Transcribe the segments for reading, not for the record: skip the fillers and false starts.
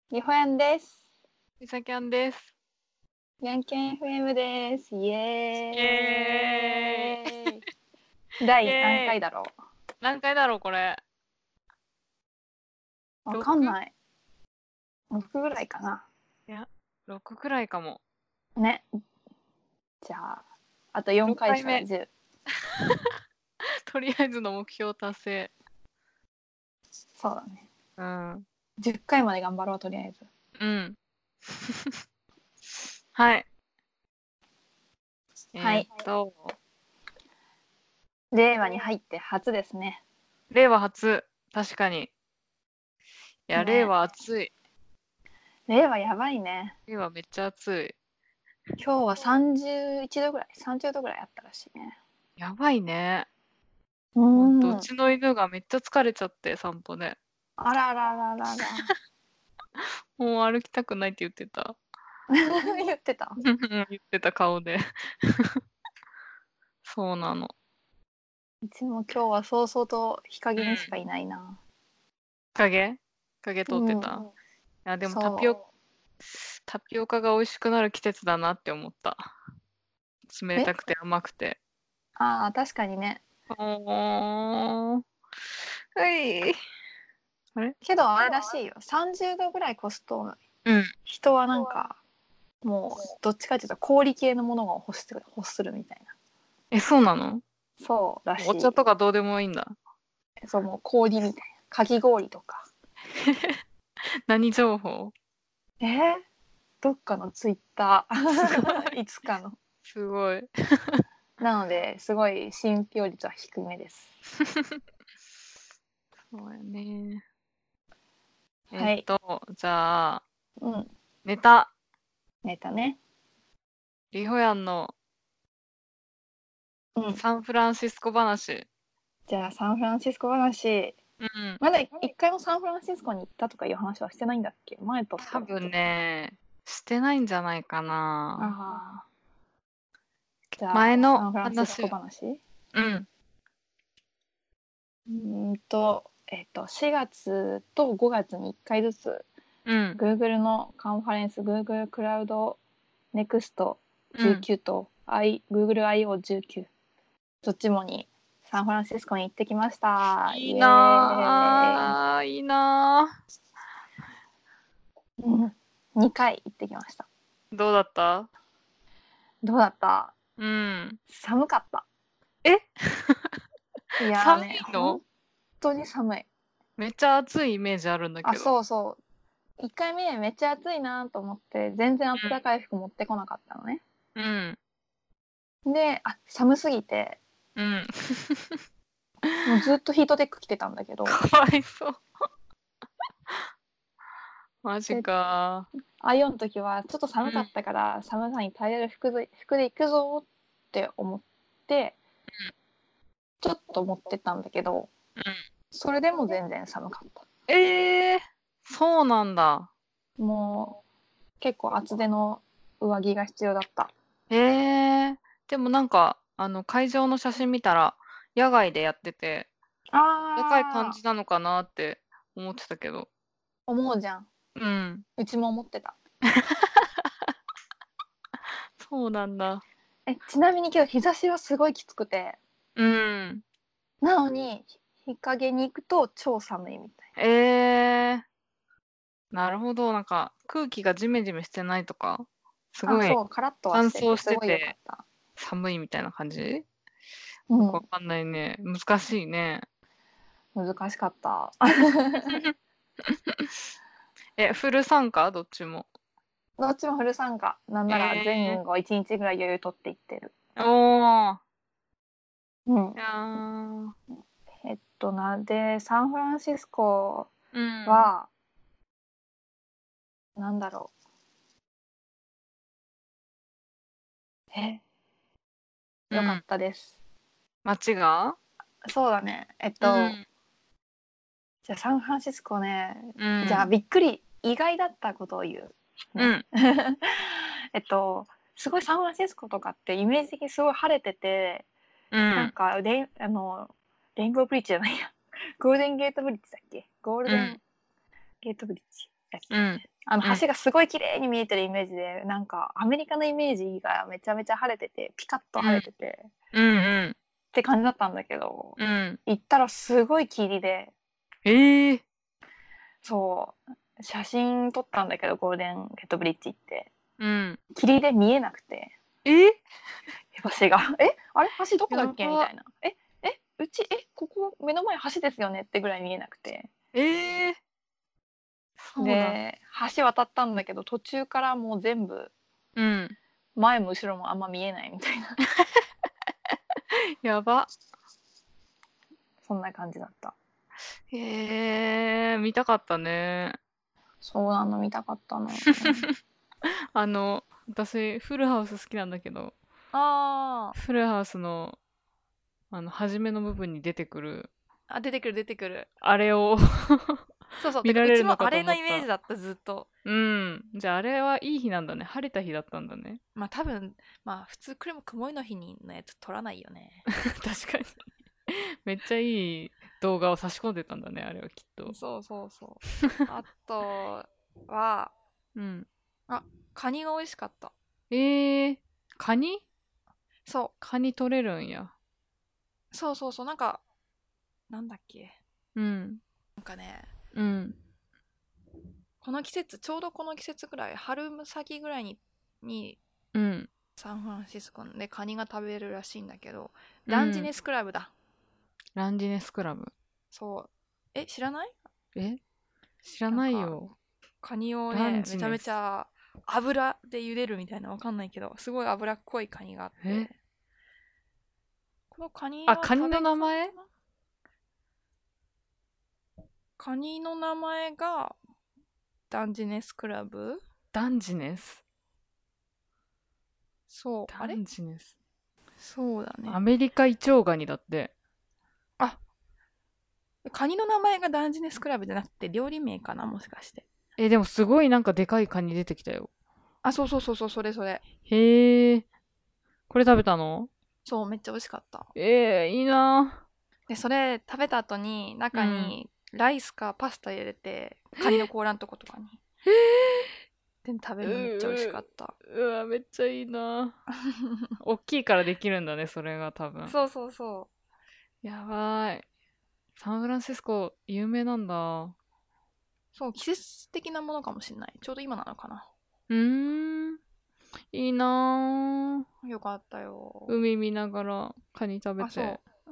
りほやんです。 みさきゃんです。 やんけん FM です。イイエーイエーイ。 イ第何エーイ回だろ何回だろうこれ。 う。わかん 6? ない。6ぐらいかな。 いや、6くらいかも。 ね。じゃあ、あと4 6 回したら回目。 10。 とりあえずの目標達成。 そうだね。 うん。 10回まで頑張ろう、とりあえず。 うん。はい。 はい。令和に入って初ですね。 令和初。確かに。いや、令ね。 和暑い。 令和やばいね。 令和めっちゃ暑い。 今日は31度ぐらい、30度ぐらいあったらしいね。 やばいね。 うほんと、うーん。 ちの犬がめっちゃ疲れちゃって、散歩で。 あららららら。 もう歩きたくないって言ってた。 言ってた。 言ってた顔で。そうなの。 うちも今日は早々と日陰にしうん。 かいないな。 影通ってうん。 た。いや、でもそタピオカが美味しくなる季節だなって思った。 う。 冷たくて甘くて。 ああ、確かにね。 おー。はい。あれけどあれらしいよ。30度ぐらい越すと、 うん。 人はなんか、もう、どっちかっていうと氷系のものが欲するみたいな。 え、そうなの？ そうらしお茶い。 とかどうでもいいんだ。 そう、もう氷みたいな。かき氷とか。 何情報？ えー、どっかのツイッタすごー。 い。 いつかの。 すごい。 なので、すごい信憑率は低めです。 そうやね。 はい。 じゃあ、 うん。 ネタ。 ネタね。 リホヤンのうん。 サンフランシスコ話。 じゃあ、サンフランシスコ話。 うん。 まだ一回もサンフランシスコに行ったとかいう話はしてないんだっけ？前撮った多分のって。 ね、してないんじゃないかな。 ああ。じゃあ、 前のサンフランシスコ話。 話。 うん。 4月と5月に1回ずつ、 うん。 Google のカンファレンス、Google クラウドネクストうん。 19と、Google I/O19、どっちもにサンフランシスコに行ってきました。 いいイエーイ。 なあ、いいなうん、2回行ってきました。 あ。どうだった？ どうだった？ うん。 寒かった。 えいやー寒ね、 いの？ 本当に寒い。 めっちゃ暑いイメージあるんだあ、 けど。 そうそう。1回目めっちゃ暑いなと思って、全然暖かい服持ってこなかったのね。 うん。 で、寒すぎて、 うん。 もうずっとヒートテック着てたんだけど、 かわいそう。マジで、 か。 IO の時はちょっと寒かっうん。 たから、寒さに耐えれる服で行くぞって思って、ちょっと持ってったんだけど、 うん。 それでも全然寒かった。 ええ、そうなんだ。 もう結構厚手の上着が必要だった。 ええ、でもなんか、会場の写真見たら、野外でやってて、暖かい感あー、 じなのかなって思ってたけど。 思うじゃん。 うん。 うちも思ってた。 そうなんだ。 ちなみに今日日差しはすごいきつくて、 うん。 なのに日陰に行くと超寒いみたいええ、なるほど。なんか、空気がジメジメしてないとか、すな。あ、 ごいそう、カラッとはして乾燥してすごい良かっててた。 寒いみたいな感じ？ うん、 よくわかんないね。難しいね。 難しかった。 フル参加？どっちも。 どっちもフル参加。なんなら前ええ、 後1日ぐらい余裕取っていってる。 おー。 うん。 いやー、 サンフランシスコうん。 は、なんだろう。よかっうん。 たです。 街が？ そうだね。 うん。 じゃあサンフランシスコね、 うじゃあん。 びっくり、意外だったことを言う。ね。 うん。 えっと、すごいサンフランシスコとかってイメージ的にすごい晴れてて、なんうん。 かレインボーブリッジじゃないや。ゴールデンゲートブリッジだっけ？ゴールうん。 デンゲートブリッジ。 やっけ、 うん橋がすごい綺麗に見えてるイメージで、なんかアメリカのイメージがめちゃめちゃ晴れてて、ピカッと晴れてて、 うんうんって感じだったんだけど、 うん行ったらすごい霧で、そう写真撮ったんだけど、ゴールデンゲートブリッジ行ってうん霧で見えなくて、橋があれ橋どこだっけみたいな、ここ目の前橋ですよねってぐらい見えなくて、 そうだ。 で橋渡ったんだけど、途中からもう全部うん前も後ろもあんま見えないみたいなやば。 そんな感じだった。 へえ、見たかったね。 そうなの、見たかったの。 私フルハウス好きなんだけど、 あフルハウスの初めの部分に出てくるあ、出てくる出てくる。 あれをそうそう、 見られるのかと思った。 うちもあれのイメージだった、ずっと。 うん。じゃああれはいい日なんだね。晴れた日だったんだね。 まあ多分、まあ普通曇りの日のやつ撮らないよね。 確かに。めっちゃいい動画を差し込んでたんだね、あれはきっと。 そうそうそう。あとは、 うん。 カニが美味しかった。 カニそう。 カニ取れるんや。 そうそうそう、なんか、なんだっけ。 うん。 なんかね、 うん。 この季節、ちょうどこの季節ぐらい、春先ぐらいにうん。 サンフランシスコでカニが食べれるらしいんだけど、ランジネスクラブだ。 ランジネスクラブ。 そう。知らない？ 知らないよ。 カニをね、めちゃめちゃ油で茹でるみたいな、わかんないけど、すごい脂っこいカニがあって。このカニはカニの名前？ カニの名前がダンジネスクラブ？ ダンジネス？ そう。 ダンジネス。 そうだね。 アメリカイチョウガニだって。 カニの名前がダンジネスクラブじゃなくて料理名かな、もしかして。 でもすごいなんかでかいカニ出てきたよ。 そうそうそうそう、それそれ。 へえ。これ食べたの？ そう、めっちゃ美味しかった。 いいな。 で、それ食べた後に中にライスかパスタ入れて、カニの甲羅のとことかに。で、食べるのめっちゃ美味しかった。 うわ、めっちゃいいな。大きいからできるんだね、それが多分。 そうそうそう。 やばい。サンフランシスコ有名なんだ。 そう、季節的なものかもしれない。ちょうど今なのかな。 いいなぁ。 よかったよ。 海見ながらカニ食べて。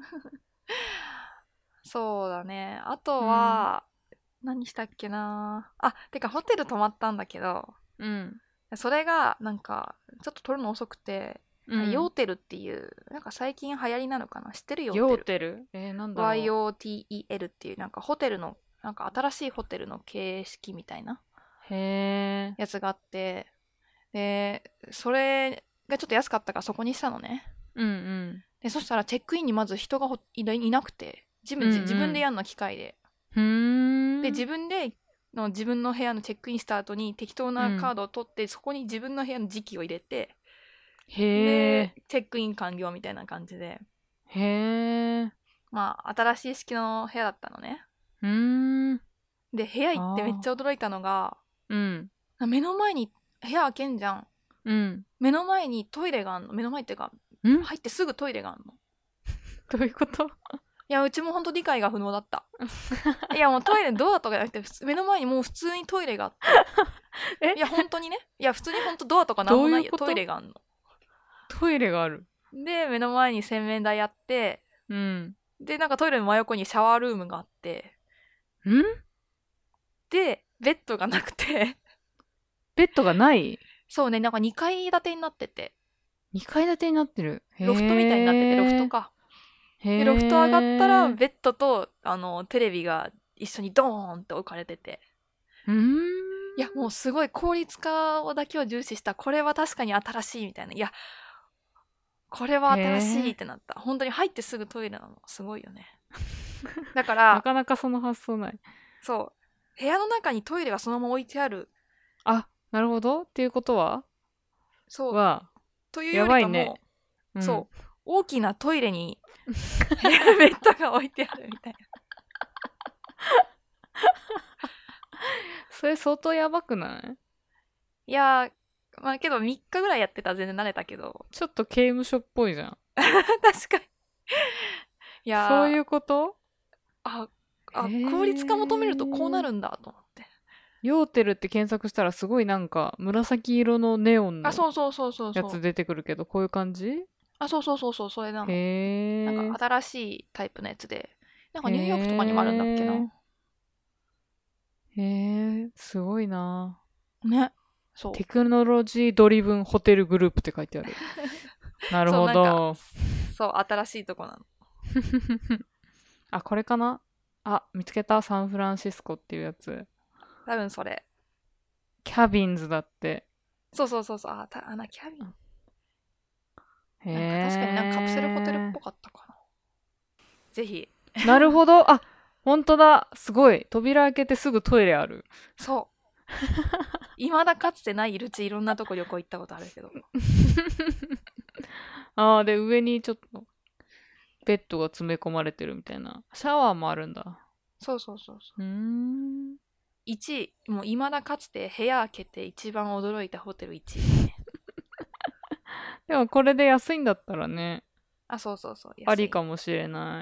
そうだね。あとは、何したっけな。てかホテル泊まったんだけど、それがなんかちょっと取るの遅くて、ヨーテルっていう、なんか最近流行りなのかな、知ってる？ヨーテル。 なんだろう。 YOTEL っていうなんかホテルの、なんか新しいホテルの形式みたいなやつがあって、で、それがちょっと安かったからそこにしたのね。で、そしたらチェックインにまず人がいなくて、自分でやんの、機械で。で、自分の部屋のチェックインした後に適当なカードを取って、そこに自分の部屋の時期を入れて、で、チェックイン完了みたいな感じで。まあ、新しい式の部屋だったのね。で、部屋行ってめっちゃ驚いたのが、目の前に、部屋開けんじゃん。目の前にトイレがあんの。目の前っていうか、入ってすぐトイレがあんの。 どういうこと？ いや、うちもほんと理解が不能だった。いや、もうトイレドアとかじゃなくて、目の前にもう普通にトイレがあって。いや、本当にね。いや、普通にほんとドアとかなんもないよ。トイレがあんの。 トイレがある。 で、目の前に洗面台あって、で、なんかトイレの真横にシャワールームがあって、で、ベッドがなくて。 ベッドがない？ そうね、なんか2階建てになってて。 2階建てになってる。 ロフトみたいになってて、ロフトか。で、ロフト上がったら、ベッドと、テレビが一緒にドーンって置かれてて。いや、もうすごい効率化だけを重視した、これは確かに新しいみたいな。いや、これは新しいってなった。本当に入ってすぐトイレなの。すごいよね。だから、 なかなかその発想ない。 そう。部屋の中にトイレがそのまま置いてある。 なるほど。っていうことは？ そう。というよりかも、 やばいね。 そう。大きなトイレにベッドが置いてあるみたいな。 それ相当やばくない？ いやー、まあけど3日ぐらいやってたら全然慣れたけど。 ちょっと刑務所っぽいじゃん。 確かに。いやー、 そういうこと？ あ、 へ効率化求めるとこうなえ。 るんだと思って。 ヨーテルって検索したらすごいなんか紫色のネオンあ、 のそうそうそうそうそう。 やつ出てくるけど、こういう感じ？ あ、そうそうそうそう、それなへの。なんかえ。 新しいタイプのやつで。なんかへニューヨークとかにもあるんだっけえ。 な。 へえ。すごいな。 ね。そテクノロジードリブンホテルグループって書いてある。なう。そう、 るほなんか、 ど。 そう、新しいとこなの。 あ、これかな？あ、見つけた。サンフランシスコっていうやつ。 多分それ。 キャビンズだって。 そうそうそうそう。キャビン。 へなんか確かになんかカプセルホテルっえ。 ぽかったかな。ぜひ。 なるほど。あ、ほんとだ。すごい。扉開けてすぐトイレある。 そう。未だかつてないルチいろんなとこ旅行行ったことあるけど。 ああ、で、上にちょっとベッドが詰め込まれてるみたいな。シャワーもあるんだ。 そうそうそうそう。 うーん。 1位、もう未だかつて部屋開けて一番驚いたホテル1位ね。 でもこれで安いんだったらね、 あ、そうそうそう。 あ安い。 りかもしれない。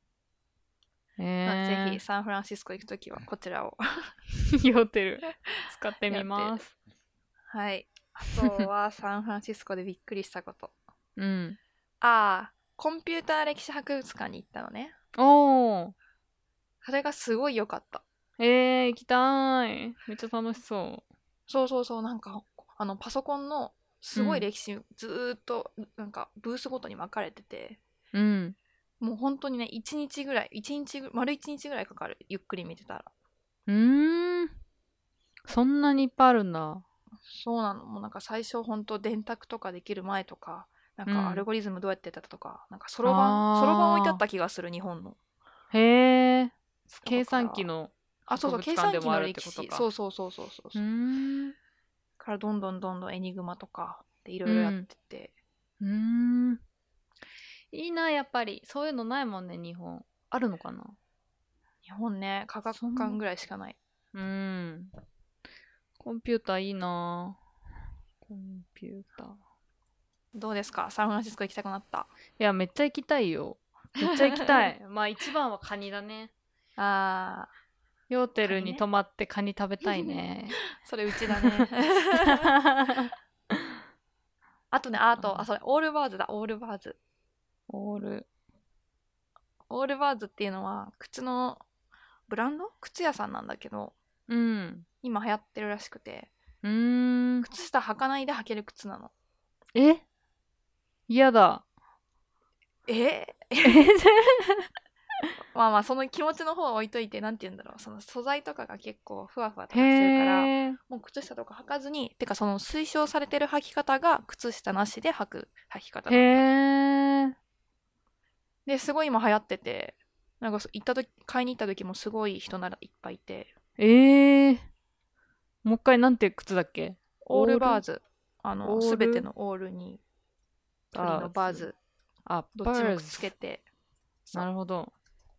ぜひえサンフランシスコ行くときはこちらを。 ー。いいホテル。使ってみやってる。 ます。 はい。あとはサンフランシスコでびっくりしたこと。 うん。 コンピューター歴史博物館に行ったのね。 おー。 それがすごい良かった。 行きたーい。めっちゃ楽しそそうそうそう、なんか、パソコンのう。 すうん。 ごい歴史、ずーっと、なんか、ブースごとに分かれてて、 うん。 もう本当にね、丸1日ぐらいかかる。ゆっくり見てたら。 うーん。そんなにいっぱいあるんだ。 そうなの。もうなんか最初本当電卓とかできる前とか、なんかアルうん。 ゴリズムどうやってやってたとか、なんかそろばん置いてあっあた気がする、日本の。 ー。へー。計だから、 算機のそうそう、 博物計算機館でもあるっての歴史。そことか。 うそうそうそうそううーそう。 ん。 からどんどんどんどんエニグマとかでいろいろやっうん。 てて。 うーん。いいな、やっぱり。そういうのないもんね、日本。あるのかな？ 日本ね、科学そんな。 館ぐらいしかない。 うーん。コンピューターいいな。コンピューター。 どうですか、サンフランシスコ行きたくなった？ いや、めっちゃ行きたいよ。めっちゃ行きたい。まあ一番はカニだね。 あヨーテルカニね。 に泊まってカニ食べたいね。 それうちだね。あとね、それ、オールバーズだ、オールバーズ。 オール。 オールバーズっていうのは、靴のブランド靴屋さんなんだけど、 うん。 今流行ってるらしくて、 うーん。 靴下履かないで履ける靴なの。 え、嫌だ。 えまあまあ、その気持ちの方は置いといて、なんて言うんだろう。その素材とかが結構ふわふわとへかしてるから、 え。 もう靴下とか履かずに、てかその推奨されてる履き方が靴下なしで履く履き方へなんだ。 え。 で、すごい今流行ってて、なんか買いに行った時もすごい人ならいっぱいいて、 ええ。もう一回なんて靴だっけ？ オーオールルバーズ、すべてオールのオールに鳥のバーズ。 バーズ、 あ、 どっちもくっつバーズ。 けて、そう。 なるほど。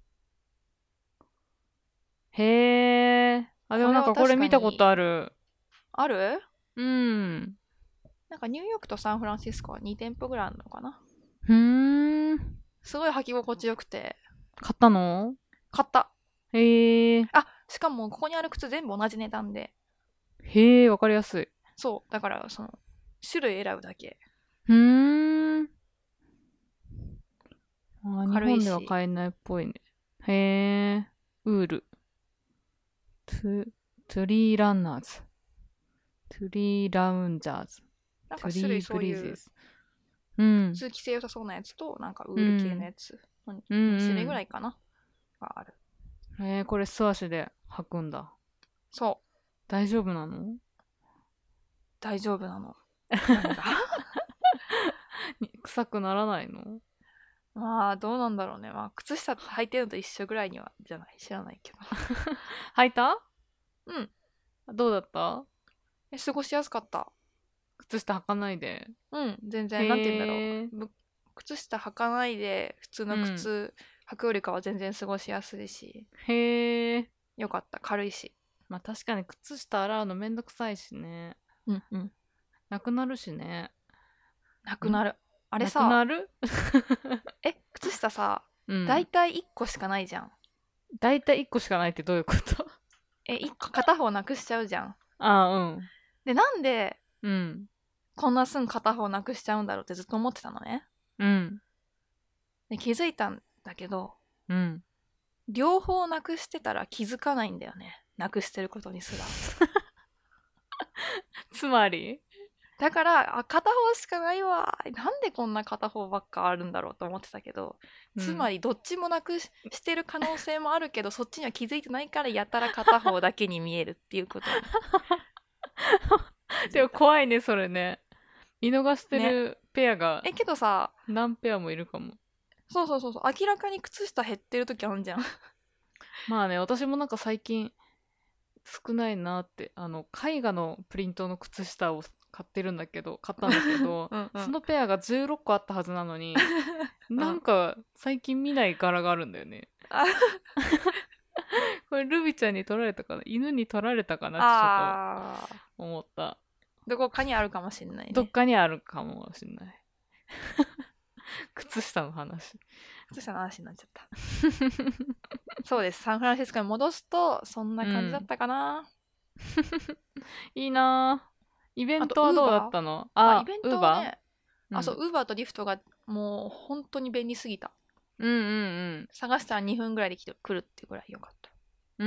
へえ。あ、でもなんかこれこれは確か見たことに、 ある。 あるうん。 なんかニューヨークとサンフランシスコは2店舗ぐらいあるのかな。 ふーん。 すごい履き心地よくて、 買ったの？ 買った。 へえ。 しかもここにある靴全部同じ値段で、 へえ、わかりやすい。 そう、だからその、種類選ぶだけ。 ふーん。あ、日本では軽いし、 買えないっぽいね。へえ。ウール。トゥリーランナーズ。トゥリーラウンジャーズ。 なんか種類トゥリーブそういうリーズ。うん。 通気性良さそうなやつと、なんかウール系のうん。 やつのう 2種類ぐんらいかながある。 これ素足で履くんだ。 そう、 大丈夫なの？ 大丈夫なの。何が臭くならないの？ まあ、どうなんだろうね。まあ、靴下履いてるのと一緒ぐらいには、じゃない、知らないけど。 履いた？ うん。 どうだった？ 過ごしやすかった。 靴下履かないで。 うん、全然、なんて言うんだろへえ。 う。靴下履かないで、普通のうん。 靴履くよりかは全然過ごしやすいし、 へえ。 よかった。軽いし。 まあ確かに靴下洗うのめんどくさいしね。 うんうん。 なくなるしね。 なくなる。あれなくさ、 なる靴下さ、だいうん。 たい1個しかないじゃん。 だいたい1個しかないってどういうこと？ 1個片方なくしちゃうじゃん。 ああ、うん。 で、なんでうん。 こんなすぐ片方なくしちゃうんだろうってずっと思ってたのね。 うん。 で、気づいたんだけど、 うん。 両方なくしてたら気づかないんだよね。なくしてることにすら。 つまりだから、片方しかないわ。なんでこんな片方ばっかあるんだろうと思ってたけど、つまりどっちもなくしてる可能性もあるけど、そっちには気づいてないからやたら片方だけに見えるっていうことにでも怖いね、それね。見逃してね。 るペアがけどさ、 何ペアもいるかも。 そうそうそうそう、明らかに靴下減ってる時あるじゃん。 まあね、私もなんか最近少ないなって、絵画のプリントの靴下を買ったんだけど、 うんうん。 そのペアが16個あったはずなのに、なんか最近見ない柄があるんだよね。 あこれルビちゃんに取られたかな、犬に取られたかなってちょっあと思った。 どこかにあるかもしんないね。 どっかにあるかもしんない。靴下の話。 靴下の話になっちゃった。そうです。サンフランシスコに戻すと、そんな感じだったかな。 いいなぁ。イベンあと、 トはどうだウーバー。 ったの？ イベンウーバトはね、 ーそう、ウーバーとリフトがもう本当に便利すぎた。 うんうん探したら2分ぐらいで来るっていうぐらい良かった。 うん。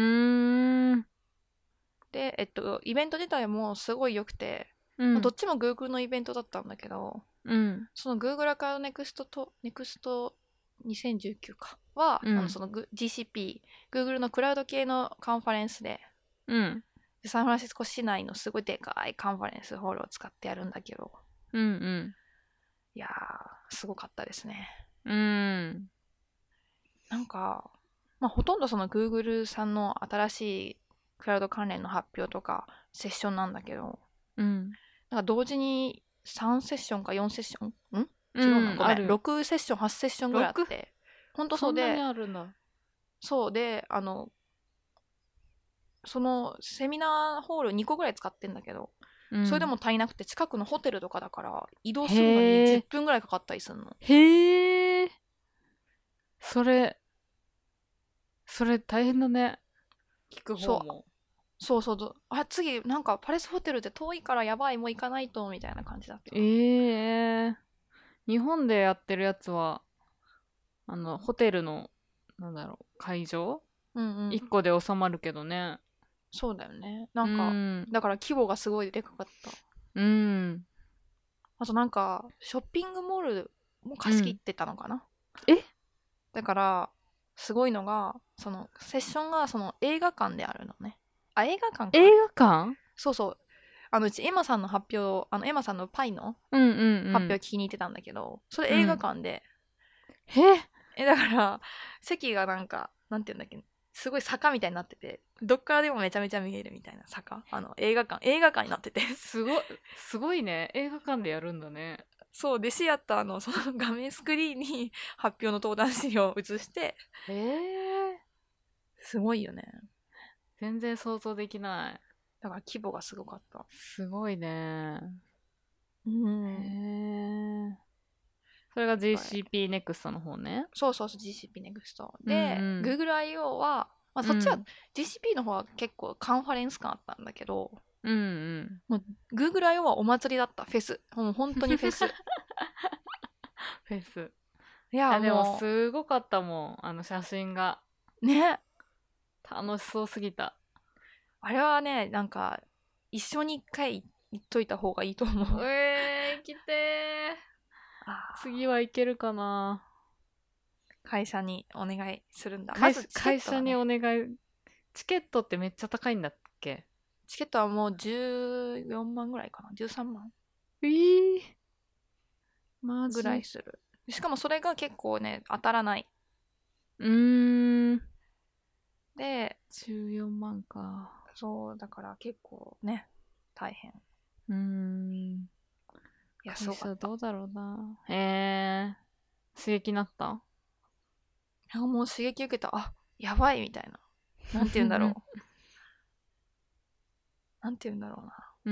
で、イベント自体もすごい良くて、 うん。 どっちも Google のイベントだったんだけど、 うん。 その Google アカウントネクスト2019かは、 うん。 その GCP、Google のクラウド系のカンファレンスで、 うん。 サンフランシスコ市内のすごいでかいカンファレンスホールを使ってやるんだけど、 うん。 いやー、すごかったですね。 うん。 なんか、ほとんどその Google さんの新しいクラウド関連の発表とかセッションなんだけど、 うん。 なんか同時に3セッションか4セッションう違うな。 ん。 ごめん。 ある。 6セッション、8セッションぐらいあっ 6？ て。ほんとそそんなにうで、 あるんだ。 そうで、そのセミナーホール2個ぐらい使ってんだけど、 うん。 それでも足りなくて近くのホテルとかだから移動するのに10 へえ。 分ぐらいかかったりするの。 へえ。それ、それ大変だね。聞く方そう。 も。 そうそう。次、なんかパレスホテルって遠いからやばい、もう行かないと、みたいな感じだった。 ええ。日本でやってるやつは、ホテルの、会場うんうん。 一個で収まるけどね。 そうだよね。 うん。 だから規模がすごいでかかった。 うん。 あとなんか、ショッピングモールも貸し切ってたのかな。 えだから、すごいのが、その、セッションがその映画館であるのね。映画館か。 映画館？ そうそう。うちエマさんの発表、エマさんのパイのうんうんうん。 発表聞きに行ってたんだけど、それ映画うん。 館で、 えだから、席がなんか、なんて言うんだっけ、すごい坂みたいになってて、どっからでもめちゃめちゃ見えるみたいな坂。映画館になってて。 すごいね。映画館でやるんだね。 そうで、シアターのその画面スクリーンに発表の登壇資料を映して、 ええ。 すごいよね。 全然想像できない。 だから規模がすごかった。 すごいね。 うへん。 え。それが GCP ネクストの方ね。 そうそうそう、GCP NEXT。 うんで、 うん。 Google I/O は、そっちは、 うん。 GCP の方は結構カンファレンス感あったんだけど、 うんうん。 もう Google I/O はお祭りだった、フェス。もう本当にフェス。 フェス。 いや、 いや、でももすごかったもん。写真が。 う、ね。 楽しそうすぎた。 あれはね、なんか、一緒に一回行っといた方がいいと思う。 行きてー。 あ次は行けるかな。 会社にお願いするんだ。まずチケ会社にットだね。 お願い。チケットってめっちゃ高いんだっけ？ チケットはもう14万ぐらいかな。13万えー、マぐらジ？ いする。しかもそれが結構ね、当たらない。 うーん。 で、 14万か。 そう、だから結構ね、大変。 うーん。 いや、す会ごかった。 社どうだろうな。刺激になった？ もう刺激受けた。やばいみたいな。なんて言うんだろう。 なんて言うんだろうな。 うん。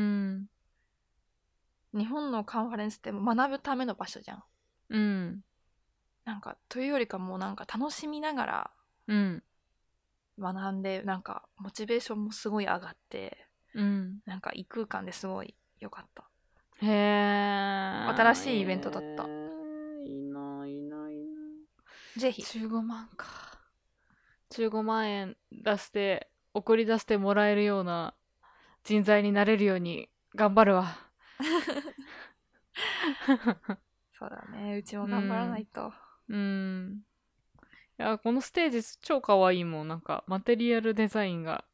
日本のカンファレンスって学ぶための場所じゃん。 うん。 なんか、というよりかもうなんか楽しみながらうん。 学んで、なんかモチベーションもすごい上がって、 うん。 なんか異空間ですごい良かった。 へ新しいイベントだった。 いいな、いいな、いいな。 ぜひ。 15万か。15万円出して、送り出してもらえるような人材になれるように頑張るわ。 そうだね。うちもう頑張らなん。 いと。 うん。いや、このステージ超可愛いもん。なんか、マテリアルデザインが、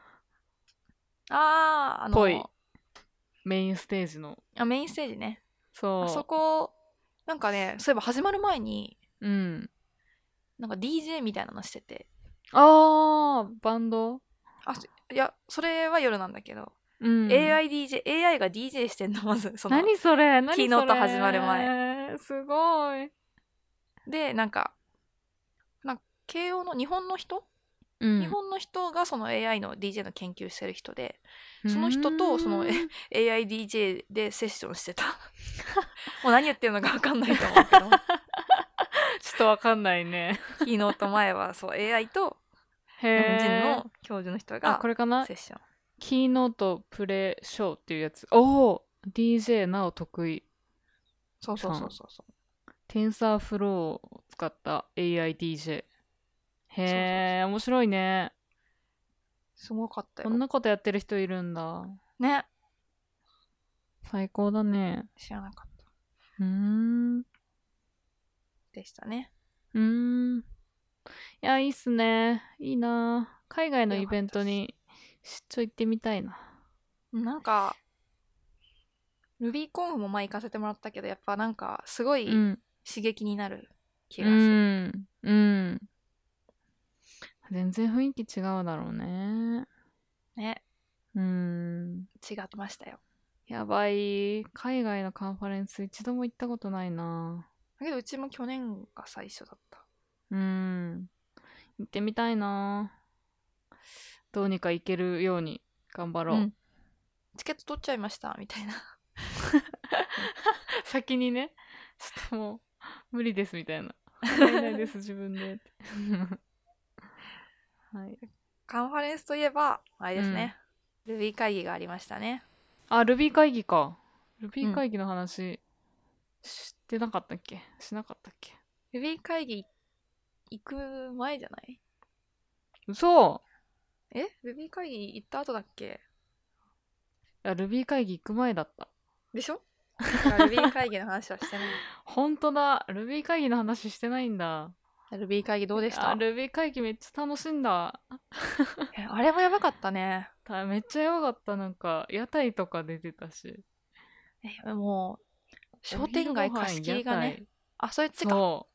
ぽい。メインステージの。 メインステージね。あそそこ、なんかね、そういえば始まる前に、 う。うん。 なんか DJ みたいなのしてて。 バンド。 いや、それは夜なんだけど、 うん。 AI が DJ してんの、まず、その、 何それキーノート始まる前。 すごい。 で、なんか、慶応の日本の人、 うん。 日本の人がその AI の DJ の研究してる人で、 うーんその人とその AIDJ でセッションしてた。もう何言ってるのか分かんないと思うけど。 ちょっとわかんないね。 キーノート前はそう AI と日本人の教授の人がこれかなセッション。 キーノートプレイショーっていうやつ。おお !DJ なお得意。 そうそうそうそう。 テンサーフローを使った AIDJ。へえ、面白いね。 すごかったよ。 こんなことやってる人いるんだ。 ね。 最高だね。 知らなかった。でしたね。 いや、いいっすね。いいな。海外のイベントに出張行ってみたいな。 なんか、ルビーコンフも前行かせてもらったけど、やっぱなんか、すごい刺激になる気がする。 全然雰囲気違うだろうね。 ね。違ってましたよ。 やばい。海外のカンファレンス一度も行ったことないな。 だけどうちも去年が最初だった。 行ってみたいな。どうにか行けるように頑張ろう。 チケット取っちゃいましたみたいな。 先にね、ちょっともう無理ですみたいな。入れないです自分で。はい。 カンファレンスといえばあれですね。ルビー会議がありましたね。 ルビー会議か。ルビー会議の話、してなかったっけ？しなかったっけ？ ルビー会議行く前じゃない？ 嘘？ ルビー会議行った後だっけ？ いや、ルビー会議行く前だった。 でしょ？ルビー会議の話はしてない。 ほんとだ。ルビー会議の話してないんだ。 ルビー会議どうでした？ ルビー会議めっちゃ楽しんだ。 あれもやばかったね。 めっちゃやばかった。なんか、屋台とか出てたし。 もう、商店街貸し切りがね。そういうやつか。 そう。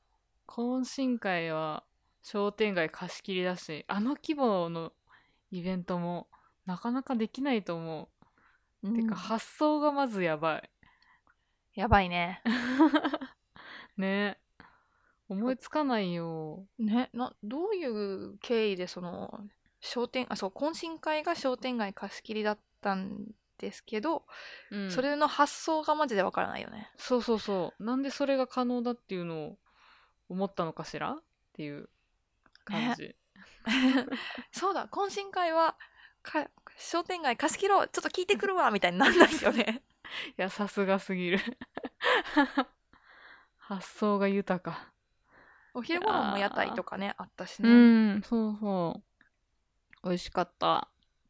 懇親会は商店街貸し切りだし、あの規模のイベントもなかなかできないと思う。てか、発想がまずやばい。 やばいね。 ね。思いつかないよ。 ね、どういう経緯でその、懇親会が商店街貸し切りだったんですけど、それの発想がマジでわからないよね。 そうそうそう。なんでそれが可能だっていうのを思ったのかしらっていう感じ。 そうだ、懇親会は商店街貸し切ろう、ちょっと聞いてくるわみたいになんないよね。 いや、さすがすぎる。発想が豊か。 お昼ご飯も屋台とかね、あったしね。 そうそう。美味しかった。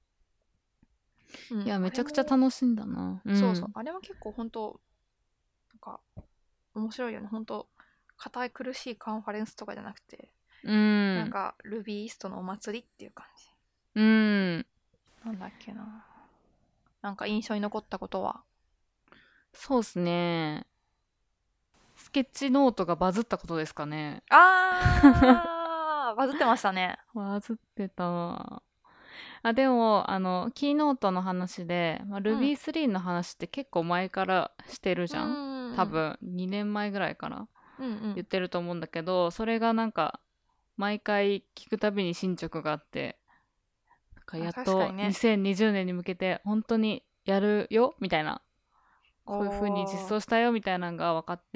いや、めちゃくちゃ楽しんだな。 そうそう。あれは結構本当なんか、面白いよね。本当堅い苦しいカンファレンスとかじゃなくて、なんか、ルビーイストのお祭りっていう感じ。なんだっけな。なんか印象に残ったことは？ そうっすね。スケッチノートがバズったことですかね。 バズってましたね。 バズってた。でも、キーノートの話で、Ruby3 の話って結構前からしてるじゃん。多分、2年前ぐらいから言ってると思うんだけど、それがなんか、毎回聞くたびに進捗があって、 やっと2020年に向けて本当にやるよみたいな、こういう風に実装したよみたいなのが分かって、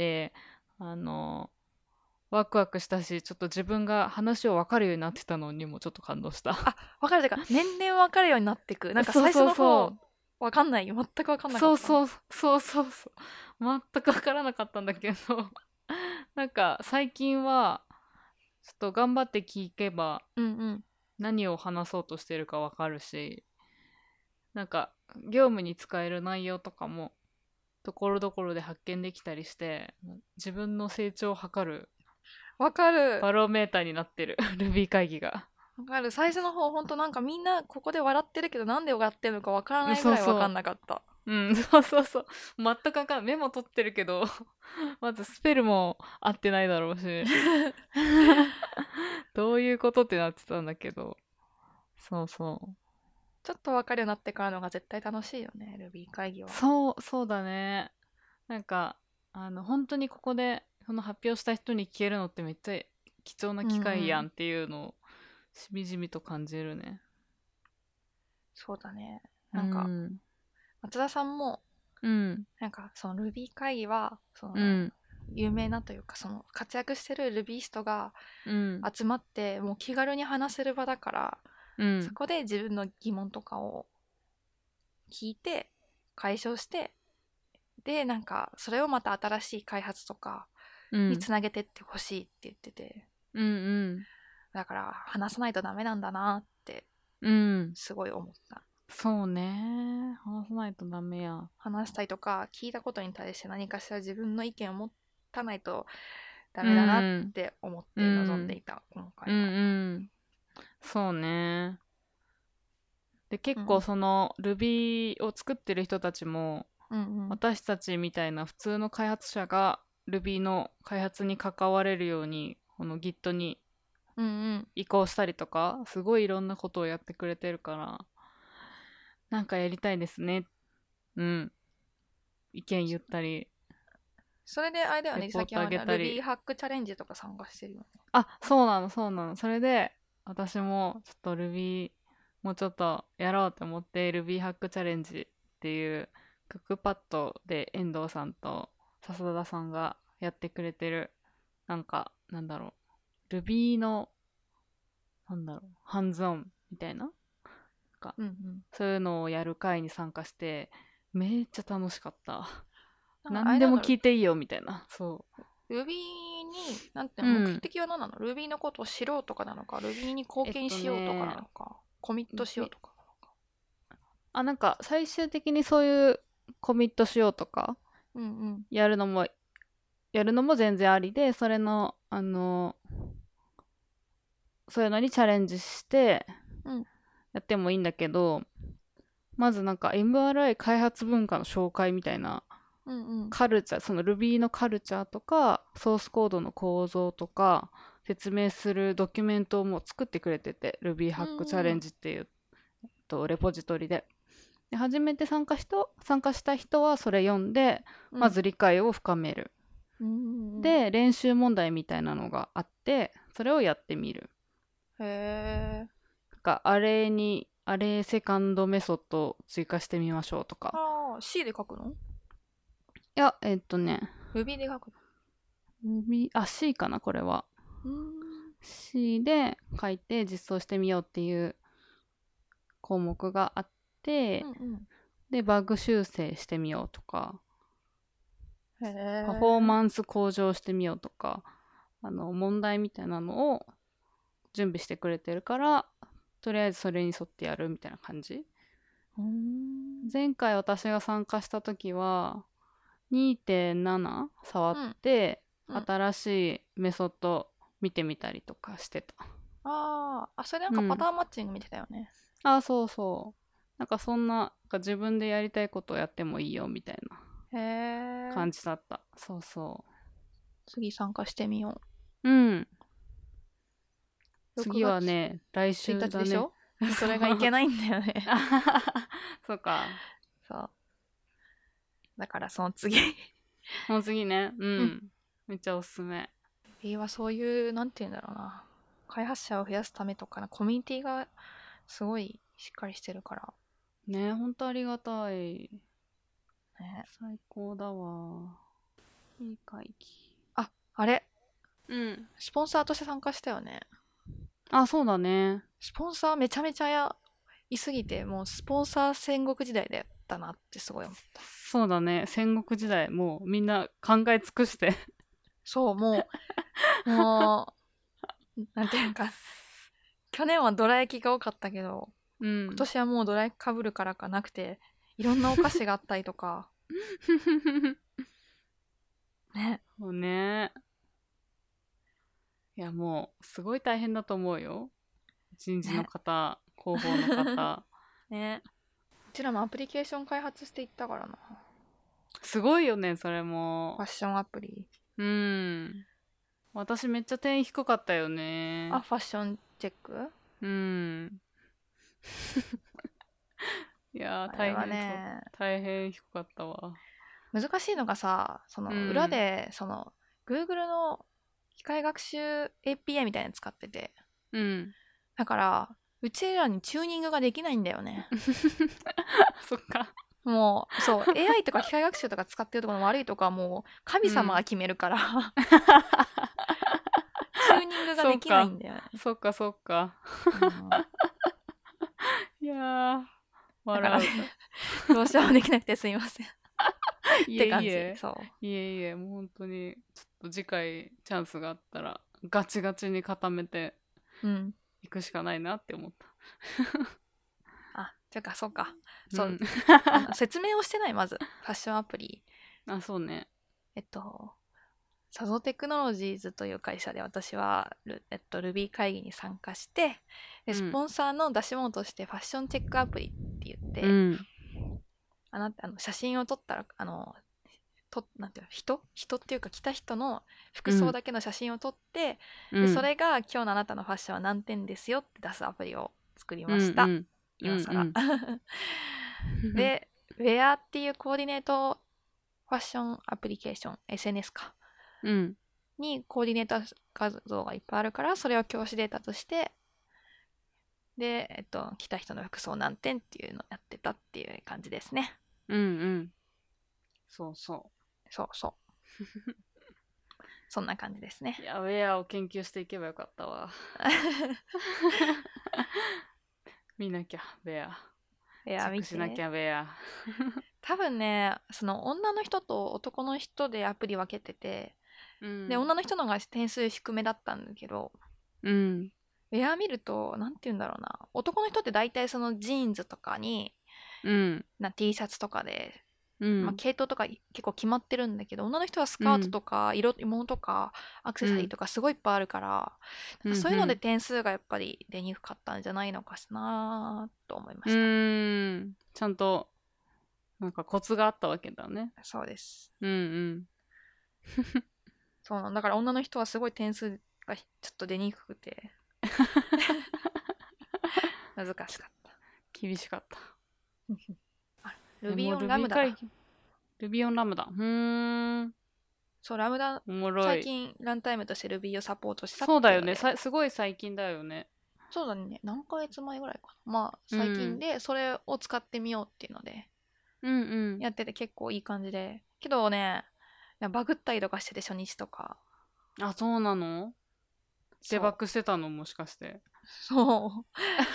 ワクワクしたし、ちょっと自分が話を分かるようになってたのにもちょっと感動した。 あ、分かる。てか年々分かるようになっていく。なんか最初の方分かんない。全く分かんなかった。 そう全く分からなかったんだけどなんか最近はちょっと頑張って聞けば何を話そうとしてるか分かるし、なんか業務に使える内容とかもところどころで発見できたりして、自分の成長を測るわかるバロメーターになってるRuby 会議が。 わかる。最初の方ほんとなんかみんなここで笑ってるけどなんで笑ってるのかわからないぐらいわかんなかった。 そう全くわかんない。メモ取ってるけどまずスペルも合ってないだろうしどういうことってなってたんだけど、そうちょっとわかるようになってからのが絶対楽しいよね、Ruby 会議は。 そうだね。なんか本当にここでその発表した人に聞けるのってめっちゃ貴重な機会やんっていうのをしみじみと感じるね。 そうだね。なんか、松田さんも、なんかその Ruby 会議はその、有名なというかその活躍してる Rubyist が集まって、もう気軽に話せる場だから、そこで自分の疑問とかを聞いて解消して、でなんかそれをまた新しい開発とかにつなげてってほしいって言ってて、だから話さないとダメなんだなってすごい思った。 そうね、話さないとダメや。 話したいとか聞いたことに対して何かしら自分の意見を持たないとダメだなって思って臨んでいた、今回は。 そうね。で結構その Ruby を作ってる人たちも、私たちみたいな普通の開発者が Ruby の開発に関われるようにこの Git に移行したりとか、すごいいろんなことをやってくれてるから、なんかやりたいですね。意見言ったり。 それであれだよね、最近は Ruby ハックチャレンジとか参加してるよね。 あ、そうなの。それで私もちょっと Ruby もうちょっとやろうと思って Ruby ハックチャレンジっていうクックパッドで遠藤さんと笹田さんがやってくれてる、なんだろう、Ruby のハンズオンみたいな、そういうのをやる会に参加してめっちゃ楽しかった。何でも聞いていいよみたいな。そう。 Ruby になんて目的は何なの、Ruby のことを知ろうとかなのか、Ruby に貢献しようとかなのか、コミットしようとかなのか。 なんか最終的にそういうコミットしようとかやるのも全然ありで、それのそういうのにチャレンジしてやってもいいんだけど、まずなんか MRI 開発文化の紹介みたいな、カルチャー、その Ruby のカルチャーとかソースコードの構造とか説明するドキュメントをもう作ってくれてて、 Ruby ハックチャレンジっていう、レポジトリで初めて参加した人はそれ読んで、まず理解を深める、で練習問題みたいなのがあって、それをやってみる。 へー。 なんかアレセカンドメソッドを追加してみましょうとか。 C で書くの？ いや Ruby で書くの？C かな、これは。C で書いて実装してみようっていう項目があって、でバグ修正してみようとか、パフォーマンス向上してみようとか、問題みたいなのを準備してくれてるから、とりあえずそれに沿ってやるみたいな感じ。前回私が参加した時は 2.7 触って、新しいメソッド見てみたりとかしてた。 それなんかパターンマッチング見てたよね。 そう。なんかそんな自分でやりたいことをやってもいいよみたいな感じだった。そう。 次参加してみよう。次はね、来週だね。でしょ？ それがいけないんだよね。 そうか。 そう。だからその次ね。めっちゃおすすめ。 Ruby はそういう、なんて言うんだろうな。開発者を増やすためとかコミュニティがすごいしっかりしてるからね。ほんとありがたい。 ね。 最高だわ。いい会議。 あれうん。 スポンサーとして参加したよね。 あ、そうだね。 スポンサーめちゃめちゃいすぎて、もうスポンサー戦国時代だったなってすごい思った。 そうだね。戦国時代、もうみんな考え尽くして。 そう、もう、なんていうか、去年はどら焼きが多かったけど、今年はもうどら焼きかぶるからかなくて、いろんなお菓子があったりとか。ね。 もうね。いや、もう、すごい大変だと思うよ。人事の方、広報の方。 ね。うちらもアプリケーション開発していったからな。 すごいよね、それも。 ファッションアプリ。 私めっちゃ点低かったよね。 ファッションチェック？ いやー、大変低かったわ。 難しいのがさ、裏で、Google の機械学習 API みたいなの使ってて。だから、うちらにチューニングができないんだよね。 そっか。 もう、そう、AI とか機械学習とか使ってるところの悪いとこはもう、神様が決めるから、チューニングができないんだよね。 そっか。いやー、笑う。どうしようもできなくてすいません。って感じ。 いえ、もう本当に、ちょっと次回チャンスがあったら、ガチガチに固めて、いくしかないなって思った。 ていうか、そうか。そう。説明をしてない、まず。ファッションアプリ。 そうね。 サゾテクノロジーズという会社で私は、Ruby 会議に参加して、でスポンサーの出し物としてファッションチェックアプリって言って、写真を撮ったら、なんていうの、人っていうか着た人の服装だけの写真を撮って、でそれが今日のあなたのファッションは何点ですよって出すアプリを作りました。今更。で、Where っていうコーディネートファッションアプリケーション、SNS か。にコーディネート画像がいっぱいあるから、それを教師データとして、で、着た人の服装何点っていうのをやってたっていう感じですね。 そう。 そんな感じですね。 いや、ウェアを研究していけばよかったわ。見なきゃ、ウェア。チェックしなきゃ、ウェア。 多分ね、女の人と男の人でアプリ分けてて、で、女の人の方が点数低めだったんだけど、ウェア見ると、なんて言うんだろうな。男の人って大体ジーンズとかに、T シャツとかで、系統とか結構決まってるんだけど、女の人はスカートとか色とかアクセサリーとかすごいいっぱいあるから、そういうので点数がやっぱり出にくかったんじゃないのかなと思いました。 ちゃんとなんかコツがあったわけだね。 そうです。そうだから女の人はすごい点数がちょっと出にくくて難しかった。 厳しかった。 ルビーオンラムダ。 ルビーオンラムダ。 そう、ラムダ、最近ランタイムとしてルビーをサポートしたっていうので。 そうだよね。すごい最近だよね。 そうだね。何ヶ月前ぐらいかな。まあ、最近でそれを使ってみようっていうので、やってて結構いい感じで。けどね、バグったりとかしてて初日とか。 そうなの？デバッグしてたのもしかして。 そう。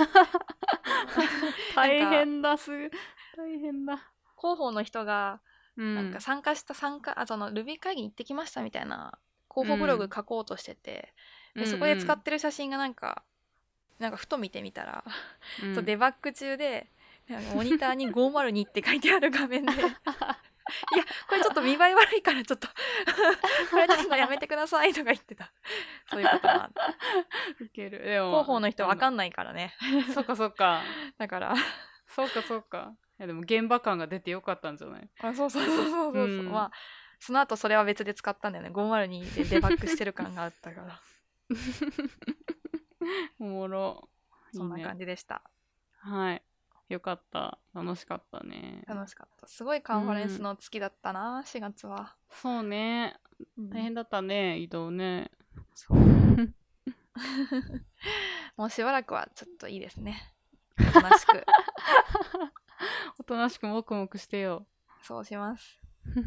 大変だ。 広報の人が、なんかルビー会議に行ってきましたみたいな広報ブログ書こうとしてて、でそこで使ってる写真がなんかふと見てみたら、デバッグ中でモニターに502って書いてある画面でいやこれちょっと見栄え悪いからちょっとこれちょっとやめてくださいとか言ってた。そういうこともあって。 ウケる。 広報の人わかんないからね。 そっか。 だからそうか。いやでも現場感が出てよかったんじゃない？ そう。まあその後それは別で使ったんだよね。502でデバッグしてる感があったから。 おもろ。 そんな感じでした。 はい。よかった。楽しかったね。 楽しかった。すごいカンファレンスの月だったな、4月は。 そうね。大変だったね、移動ね。 そう。もうしばらくはちょっといいですね。 おとなしく。 おとなしくもくもくしてよ。 そうします。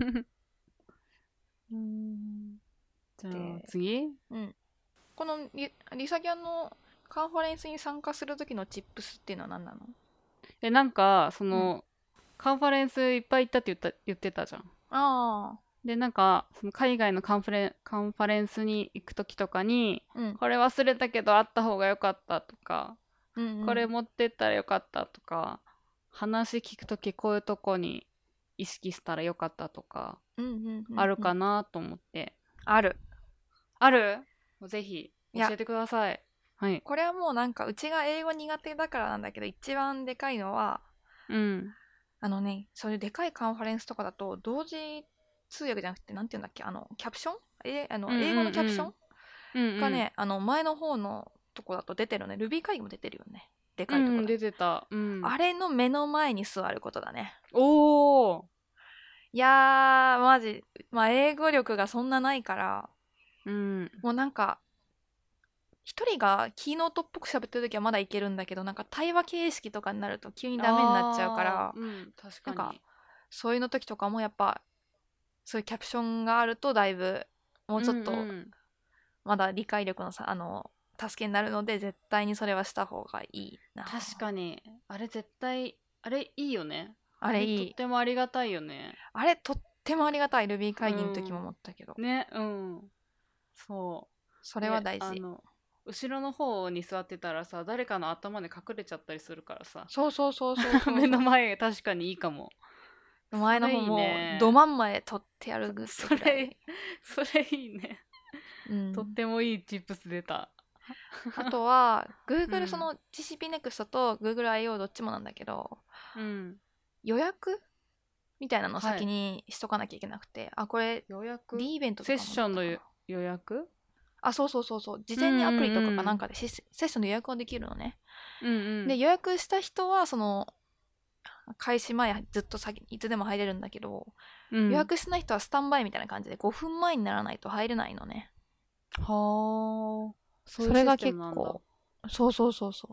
じゃあ次、 このリサギャンのカンファレンスに参加する時のチップスっていうのは何なの？ なんかその、カンファレンスいっぱい行ったって言ってたじゃん。 ああ。 でなんかその海外のカンファレンスに行く時とかに、これ忘れたけどあった方が良かったとか、これ持ってったら良かったとか、話聞く時こういうとこに意識したら良かったとか、あるかなと思って。 あるぜひ教えてください。はい。 これはもうなんかうちが英語苦手だからなんだけど、一番でかいのは、そういうでかいカンファレンスとかだと同時通訳じゃなくて、なんていうんだっけ、キャプション、英語のキャプションがね、前の方のとこだと出てるね。Ruby 会議も出てるよね。でかいとこだ。 出てた。 あれの目の前に座ることだね。 おー。 いやー、マジ、英語力がそんなないから、もうなんか、一人がキーノートっぽく喋ってる時はまだいけるんだけど、なんか対話形式とかになると急にダメになっちゃうから、 確かに。 なんか、そういうの時とかもやっぱ、そういうキャプションがあるとだいぶ、もうちょっと、まだ理解力のさ、助けになるので、絶対にそれはした方がいいな。 確かに。あれ絶対、あれいいよね。 あれいい。 とってもありがたいよね。 あれとってもありがたい。Ruby 会議の時も思ったけど。 ね、そう。 それは大事。 後ろの方に座ってたらさ、誰かの頭で隠れちゃったりするからさ。 そう目の前確かにいいかも。 前の方もど真ん前取ってやるぐそれいいね。とってもいいチップス出た。 あとは Google その GCP Next と Google I/O どっちもなんだけど、予約みたいなのを先にしとかなきゃいけなくて、これ D イベントとかもセッションの予約？ そう。事前にアプリとかかなんかでセッションの予約ができるのね。で、予約した人はその開始前ずっといつでも入れるんだけど、予約してない人はスタンバイみたいな感じで5分前にならないと入れないのね。 はあ。 それが結構、そう。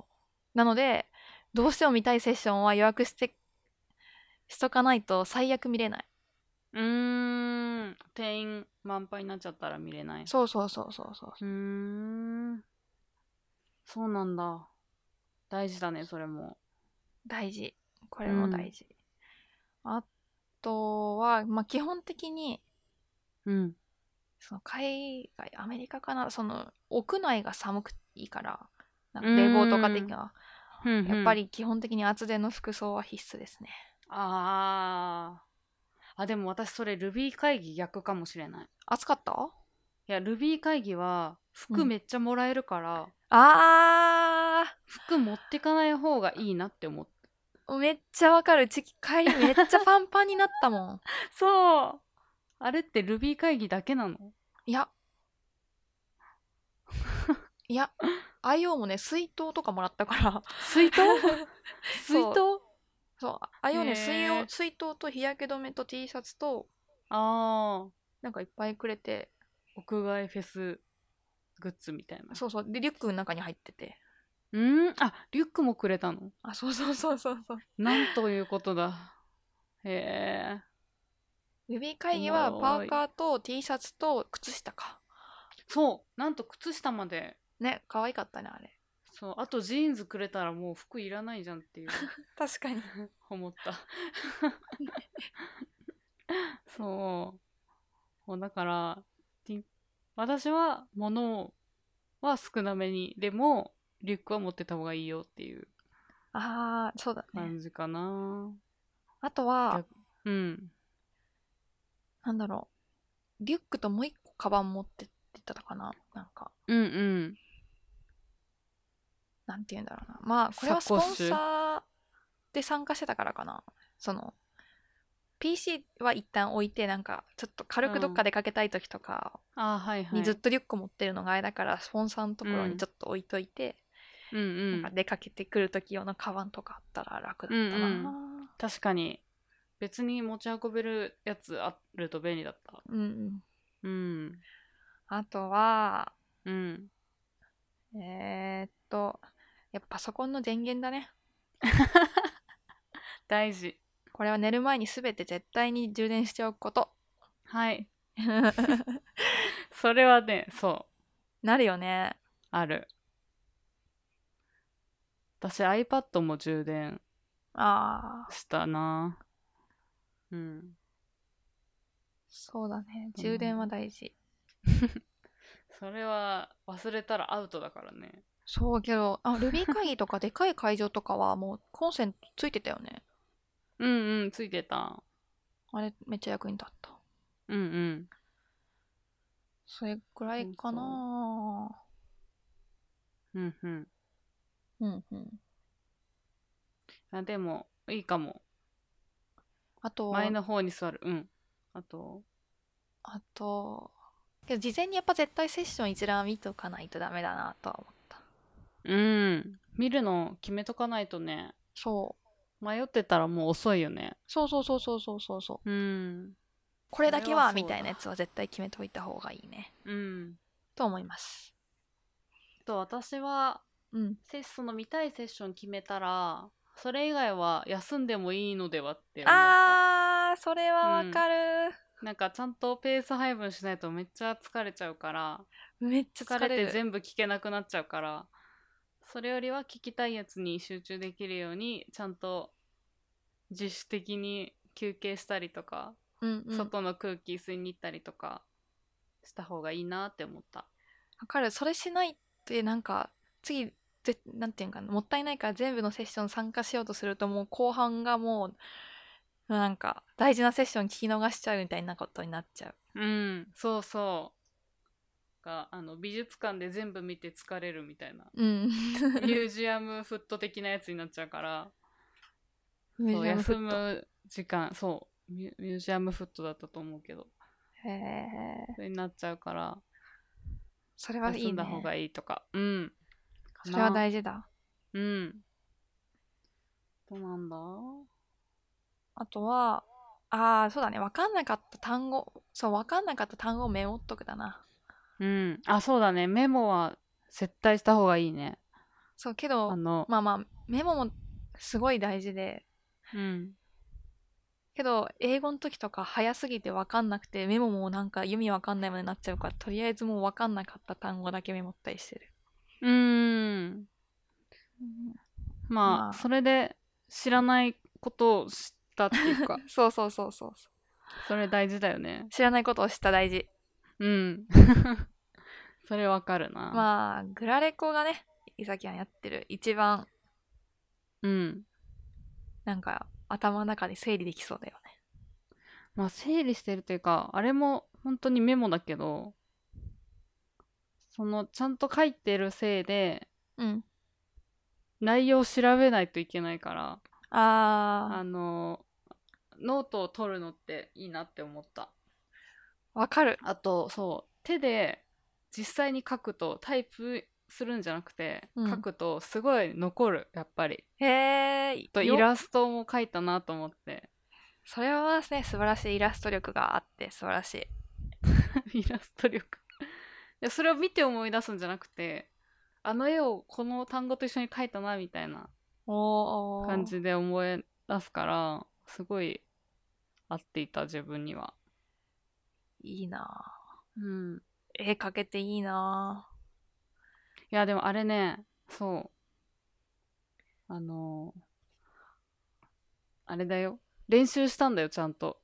なので、どうしても見たいセッションは予約しとかないと最悪見れない。 定員満杯になっちゃったら見れない。 そう。 そうなんだ。大事だね、それも。 大事。これも大事。あとは、基本的に、その海外、アメリカかな、その屋内が寒くていいから、なんか冷房とか的には、やっぱり基本的に厚手の服装は必須ですね。 でも私それ Ruby 会議逆かもしれない。 暑かった？ いや Ruby 会議は服めっちゃもらえるから、服持ってかない方がいいなって思って。 めっちゃわかる。帰りめっちゃパンパンになったもん。 そう。あれって Ruby 会議だけなの？ いや IO もね、水筒とかもらったから。 水筒そう。IO ね、水筒と日焼け止めと T シャツと、なんかいっぱいくれて。 屋外フェスグッズみたいな。 そう。で、リュックの中に入ってて。 リュックもくれたの？ そう。 なんということだ。へえ。 Ruby 会議はパーカーと T シャツと靴下か。 そう。なんと靴下まで。 ね、可愛かったね、あれ。 そう。あとジーンズくれたらもう服いらないじゃんっていう。 確かに。 思った。そう。だから、私は物は少なめに、でも、リュックは持ってた方がいいよっていう。 そうだね。 感じかな。 あとは、なんだろう。リュックともう一個カバン持ってって言ったかな。なんか。なんて言うんだろうな。これはスポンサーで参加してたからかな。その、PC は一旦置いて、なんか、ちょっと軽くどっか出かけたい時とかにずっとリュック持ってるのがあれだから、スポンサーのところにちょっと置いといて、なんか出かけてくる時用のカバンとかあったら楽だったな。 確かに。別に持ち運べるやつあると便利だった。 あとは、やっぱパソコンの電源だね。 大事。 これは寝る前にすべて絶対に充電しておくこと。 はい。それはね、そう。 なるよね。 ある。私 iPad も充電したな。うん。 そうだね。充電は大事。 それは忘れたらアウトだからね。 そうけど、ルビー会議とかでかい会場とかはもうコンセントついてたよね。 うんうん、ついてた。 あれめっちゃ役に立った。 うんうん。 それぐらいかな。 うんうん。 うんうん。 でも、いいかも。 あと、 前の方に座る。うん。あと、けど事前にやっぱ絶対セッション一覧見とかないとダメだなとは思った。 うん。見るの決めとかないとね。 そう。 迷ってたらもう遅いよね。 そうそうそうそうそうそうそう。 うん。 これだけはみたいなやつは絶対決めといた方がいいね。 うん。 と思います。 私は、その見たいセッション決めたら、それ以外は休んでもいいのではって思った。 それはわかる。 なんかちゃんとペース配分しないとめっちゃ疲れちゃうから、 めっちゃ疲れる。 疲れて全部聞けなくなっちゃうから、それよりは聞きたいやつに集中できるようにちゃんと自主的に休憩したりとか、外の空気吸いに行ったりとかした方がいいなって思った。 わかる。それしないってなんか次なんていうかな、もったいないから全部のセッション参加しようとするともう後半がもうなんか大事なセッション聞き逃しちゃうみたいなことになっちゃう。うん、そうそう。美術館で全部見て疲れるみたいな、ミュージアムフット的なやつになっちゃうから、そう休む時間、そうミュージアムフットだったと思うけど、それになっちゃうから、 それはいいね。 休んだ方がいいとか、うん、 それは大事だ。 うん。どうなんだ。 あとはそうだね、分かんなかった単語をメモっとくだな。 うん。そうだね。メモは絶対した方がいいね。 そうけど、まあまあメモもすごい大事で、けど英語の時とか早すぎて分かんなくてメモもなんか意味分かんないまでになっちゃうから、とりあえずもう分かんなかった単語だけメモったりしてる。 まあそれで知らないことを知ったっていうかそうそうそうそう。 それ大事だよね。 知らないことを知った大事。 それわかるな。 まあグラレコがね、いさきはやってる一番なんか頭の中で整理できそうだよね。 まあ整理してるというか、あれも本当にメモだけど、そのちゃんと書いてるせいで、内容を調べないといけないから、ノートを取るのっていいなって思った。 わかる。 あとそう手で実際に書くとタイプするんじゃなくて、書くとすごい残る、やっぱり。とイラストも描いたなと思って。 それはね、素晴らしいイラスト力があって素晴らしい。イラスト力それを見て思い出すんじゃなくて、あの絵をこの単語と一緒に描いたなみたいな感じで思い出すから、すごい合っていた、自分には。 いいなぁ。絵描けていいなぁ。 いやでもあれね、そうあれだよ、練習したんだよ、ちゃんと。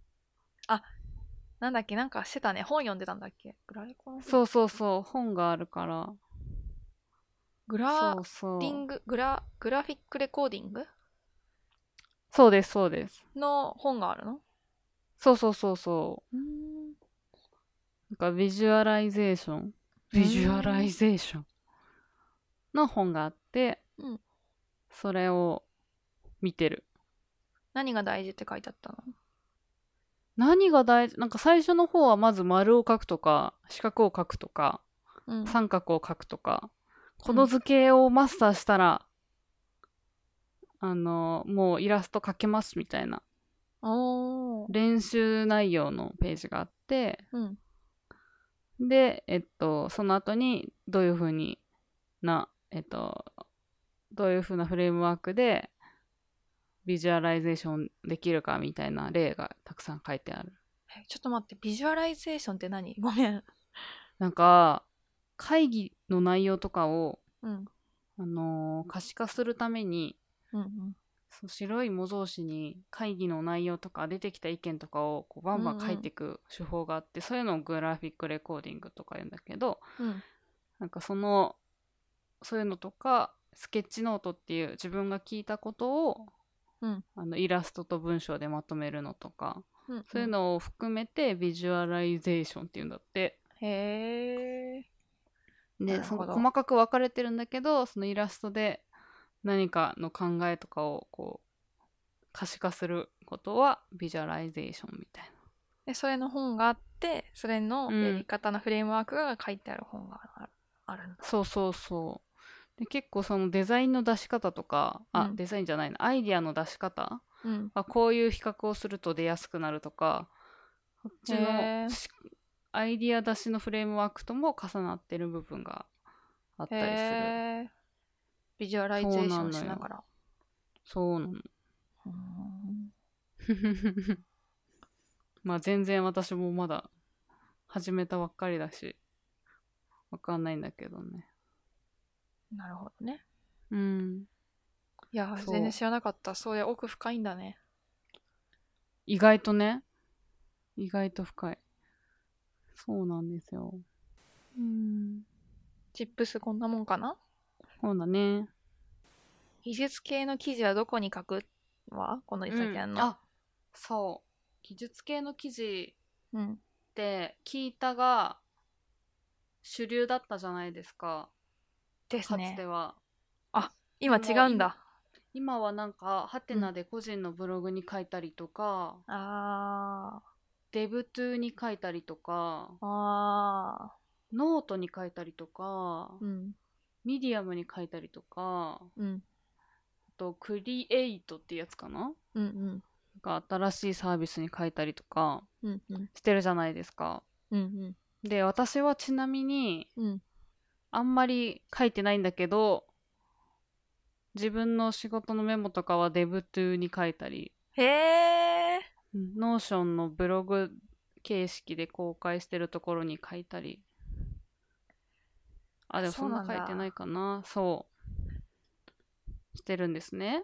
なんだっけ、なんかしてたね。本読んでたんだっけ。グラレコのそうそうそう、本があるから。 グラフィックレコーディングそうですそうですの本があるの？ そうそうそうそう。なんかビジュアライゼーションの本があって、それを見てる。 何が大事って書いてあったの？ 何が大事、なんか最初の方はまず丸を書くとか四角を書くとか、三角を書くとか、この図形をマスターしたら、もうイラスト描けますみたいな練習内容のページがあって、でその後にどういう風になどういう風なフレームワークでビジュアライゼーションできるかみたいな例がたくさん書いてある。 ちょっと待って、ビジュアライゼーションって何？ごめん。 なんか会議の内容とかを、 うん。 可視化するために、 うんうん。 そう白い模造紙に会議の内容とか出てきた意見とかをこうバンバン書いていく手法があって、そういうのをグラフィックレコーディングとか言うんだけど、なんかそういうのとかスケッチノートっていう自分が聞いたことを、イラストと文章でまとめるのとか、そういうのを含めてビジュアライゼーションっていうんだって。 へー。 で、細かく分かれてるんだけど、そのイラストで何かの考えとかをこう可視化することはビジュアライゼーションみたいな。 で、それの本があって、それのやり方のフレームワークが書いてある本があるんだ。 そうそうそう。で、結構そのデザインの出し方とか、デザインじゃないな、アイディアの出し方、こういう比較をすると出やすくなるとか、こっちのアイディア出しのフレームワークとも重なってる部分があったりする。 ビジュアライゼーションしながら。 そうなの。まあ全然私もまだ始めたばっかりだしわかんないんだけどね。 なるほどね。 うん。 いや全然知らなかった。そういう奥深いんだね。 意外とね。意外と深い。そうなんですよ。 チップスこんなもんかな？ そうだね。 技術系の記事はどこに書くわ？このリサキャンの。 あ、そう。技術系の記事って聞いたが主流だったじゃないですか。 ですね。 かつては。 あ、今違うんだ。 今はなんかハテナで個人のブログに書いたりとか、デブトゥに書いたりとか、ノートに書いたりとか、ミディアムに書いたりとか、あとクリエイトってやつかな、なんか新しいサービスに書いたりとかしてるじゃないですか。で、私はちなみに、あんまり書いてないんだけど、自分の仕事のメモとかはデブトゥに書いたり、ノーションのブログ形式で公開してるところに書いたり。でもそんな書いてないかな。そうしてるんですね。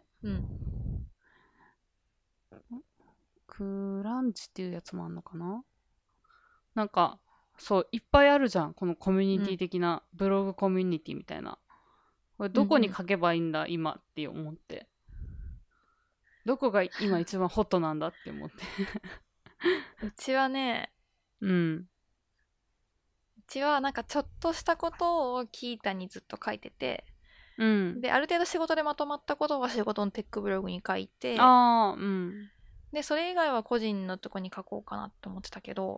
クランチっていうやつもあんのかな。なんかそういっぱいあるじゃん、このコミュニティ的な、ブログコミュニティみたいな。これどこに書けばいいんだ、今って思って、どこが今一番ホットなんだって思ってうちはね、うちはなんかちょっとしたことをキータにずっと書いてて、である程度仕事でまとまったことは仕事のテックブログに書いて、でそれ以外は個人のとこに書こうかなって思ってたけど、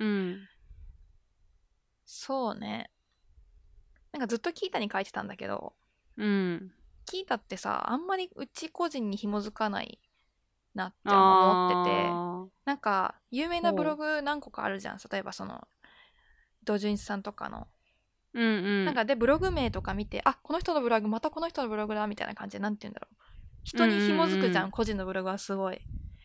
そうね、なんかずっとキータに書いてたんだけど、キータってさ、あんまりうち個人に紐づかないなって思ってて、なんか有名なブログ何個かあるじゃん。例えばそのドジュンさんとかの、なんかでブログ名とか見て、この人のブログまたこの人のブログだみたいな感じで、なんて言うんだろう、人に紐づくじゃん、個人のブログはすごい。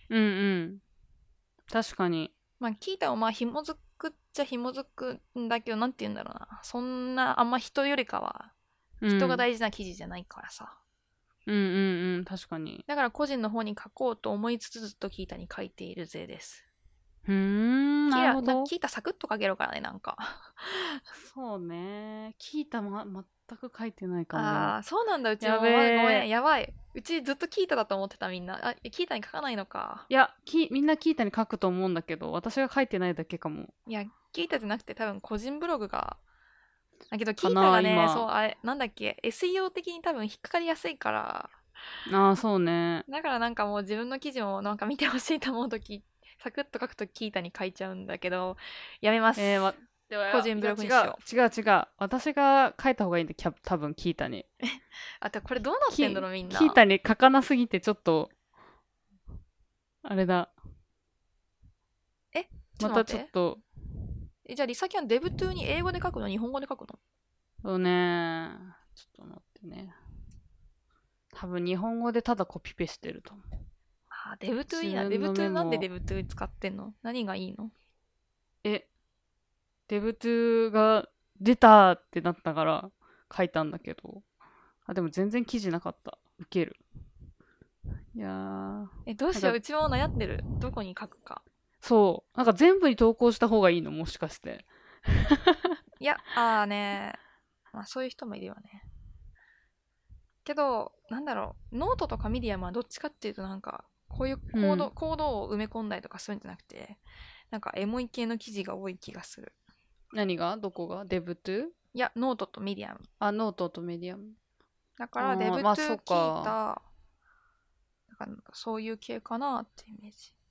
確かに。 まあキータはまあ紐づくっちゃ紐づくんだけど、なんて言うんだろうな、そんなあんま人よりかは人が大事な記事じゃないからさ。 確かに。 だから個人の方に書こうと思いつつずっとキータに書いているぜです。 なるほど。 キータサクッと書けるからね、なんかそうね、キータも全く書いてないかも。 そうなんだ。うちもごめん、やばい。うちずっとキータだと思ってた、みんな。キータに書かないのか。 いや、みんなキータに書くと思うんだけど、私が書いてないだけかも。 いや、キータじゃなくて多分個人ブログが。だけどキータがね、そう、あれ、なんだっけ、SEO 的に多分引っかかりやすいから。 そうね。 だからなんかもう自分の記事もなんか見てほしいと思うとき、サクッと書くとキータに書いちゃうんだけど、やめます。個人ブログにしよう。違う。私が書いた方がいいんで、多分キータに。 これどうなってんだろう、みんな。 キータに書かなすぎてちょっと、あれだ。またちょっと。 じゃあリサキャンデブトゥに英語で書くの、日本語で書くの？ そうね。ちょっと待ってね。 多分日本語でただコピペしてると思う。 あ、デブトゥいいな。デブトゥなんでデブトゥ使ってんの？何がいいの？ デブトゥが出たってなったから書いたんだけど、でも全然記事なかった。ウケる。いやー。 どうしよう。うちも悩んでる。どこに書くか。 そう。なんか全部に投稿した方がいいの？もしかして。 いや、ね。まあそういう人もいるよね。けど、なんだろう。ノートとかミディアムはどっちかっていうとなんか、こういうコードを埋め込んだりとかするんじゃなくて、なんかエモい系の記事が多い気がする。 何が？どこが？デブトゥ？ いや、ノートとミディアム。 ノートとメディアム。 だからデブトゥ聞いた、なんかそういう系かなってイメージ。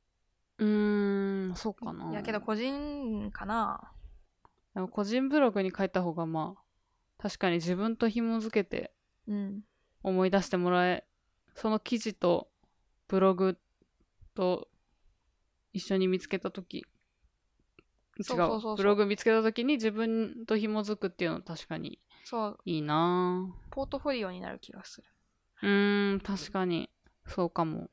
そうかな。 いやけど個人かな。 でも個人ブログに書いた方が確かに自分と紐づけて思い出してもらえ、その記事とブログと一緒に見つけたとき、ブログ見つけたときに自分と紐づくっていうのは確かにいいな。 ポートフォリオになる気がする。 確かにそうかも。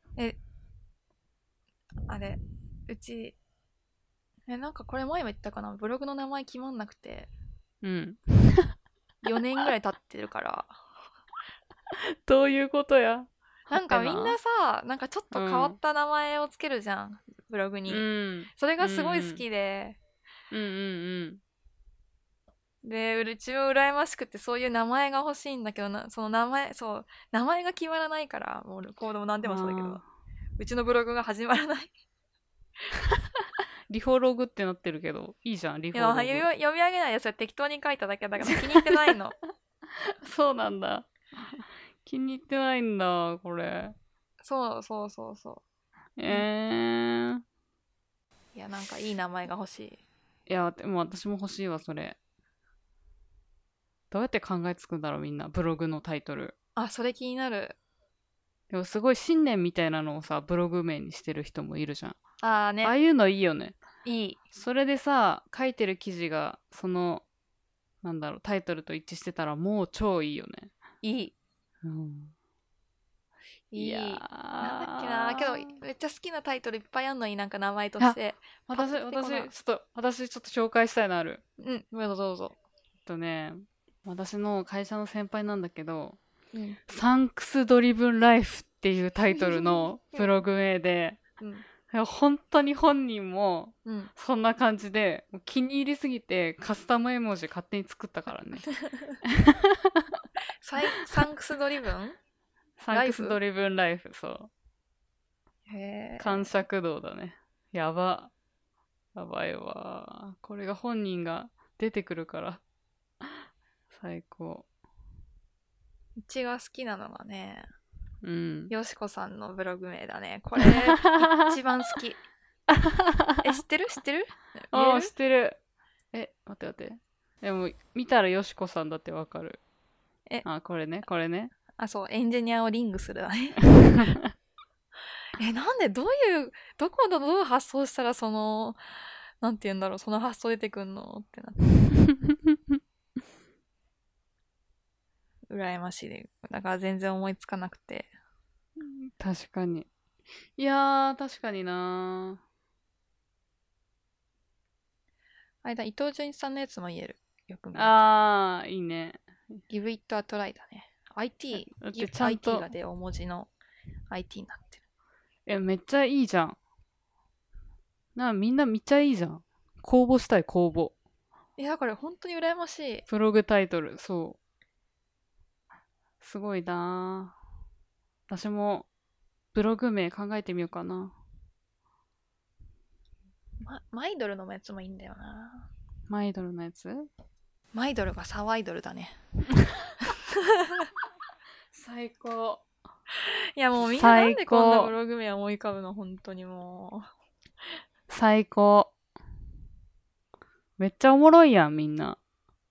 あれ、うちなんかこれ前も言ったかな、ブログの名前決まんなくて、4年ぐらい経ってるからどういうことや。 なんかみんなさ、なんかちょっと変わった名前をつけるじゃん、ブログに。それがすごい好きで、で、うちも羨ましくてそういう名前が欲しいんだけどその名前が決まらないから、もうコードも何でもそうだけど、うちのブログが始まらないリフォログってなってるけど、いいじゃん、リフォログ。 読み上げないで、それ適当に書いただけだから気に入ってないの。 そうなんだ。気に入ってないんだ、これ。 そう。いや、なんかいい名前が欲しい。 いや、でも私も欲しいわ、それ。どうやって考えつくんだろう、みんな。ブログのタイトル。 それ気になる。 でもすごい信念みたいなのをさ、ブログ名にしてる人もいるじゃん。 ね。 ああいうのいいよね。 いい。 それでさ、書いてる記事が、タイトルと一致してたらもう超いいよね。 いい。 いやー。 なんだっけな。けど、めっちゃ好きなタイトルいっぱいあんのに、なんか名前として。 私ちょっと紹介したいのある。 どうぞ。 私の会社の先輩なんだけど、サンクスドリブンライフっていうタイトルのブログ名で、本当に本人もそんな感じで、気に入りすぎてカスタム絵文字勝手に作ったからね。 サンクスドリブン？ サンクスドリブンライフ、そう。感謝動だね。やばいわ。これが本人が出てくるから。最高。 うちが好きなのがね、よしこさんのブログ名だね。これ、一番好き。知ってる？知ってる？ 知ってる。待って。でも、見たらよしこさんだってわかる。これね。 そう、エンジニアをリングするだね。なんで、どこのどう発想したらなんて言うんだろう、その発想出てくんのってなって。羨ましいで。だから全然思いつかなくて。 確かに。いやー、確かになー。伊藤純一さんのやつも言える。よく見る。 いいね。 Give it a try だね。IT が大文字の IT になってる。めっちゃいいじゃん。みんなめっちゃいいじゃん。公募したい、公募。 だから本当に羨ましい。 ブログタイトル、そう。すごいなぁ。私もブログ名考えてみようかな。 マイドルのやつもいいんだよな。 マイドルのやつ？ マイドルがサワイドルだね。 最高。 いやもうみんななんでこんなブログ名思い浮かぶの？本当にもう。 最高。めっちゃおもろいやん、みんな。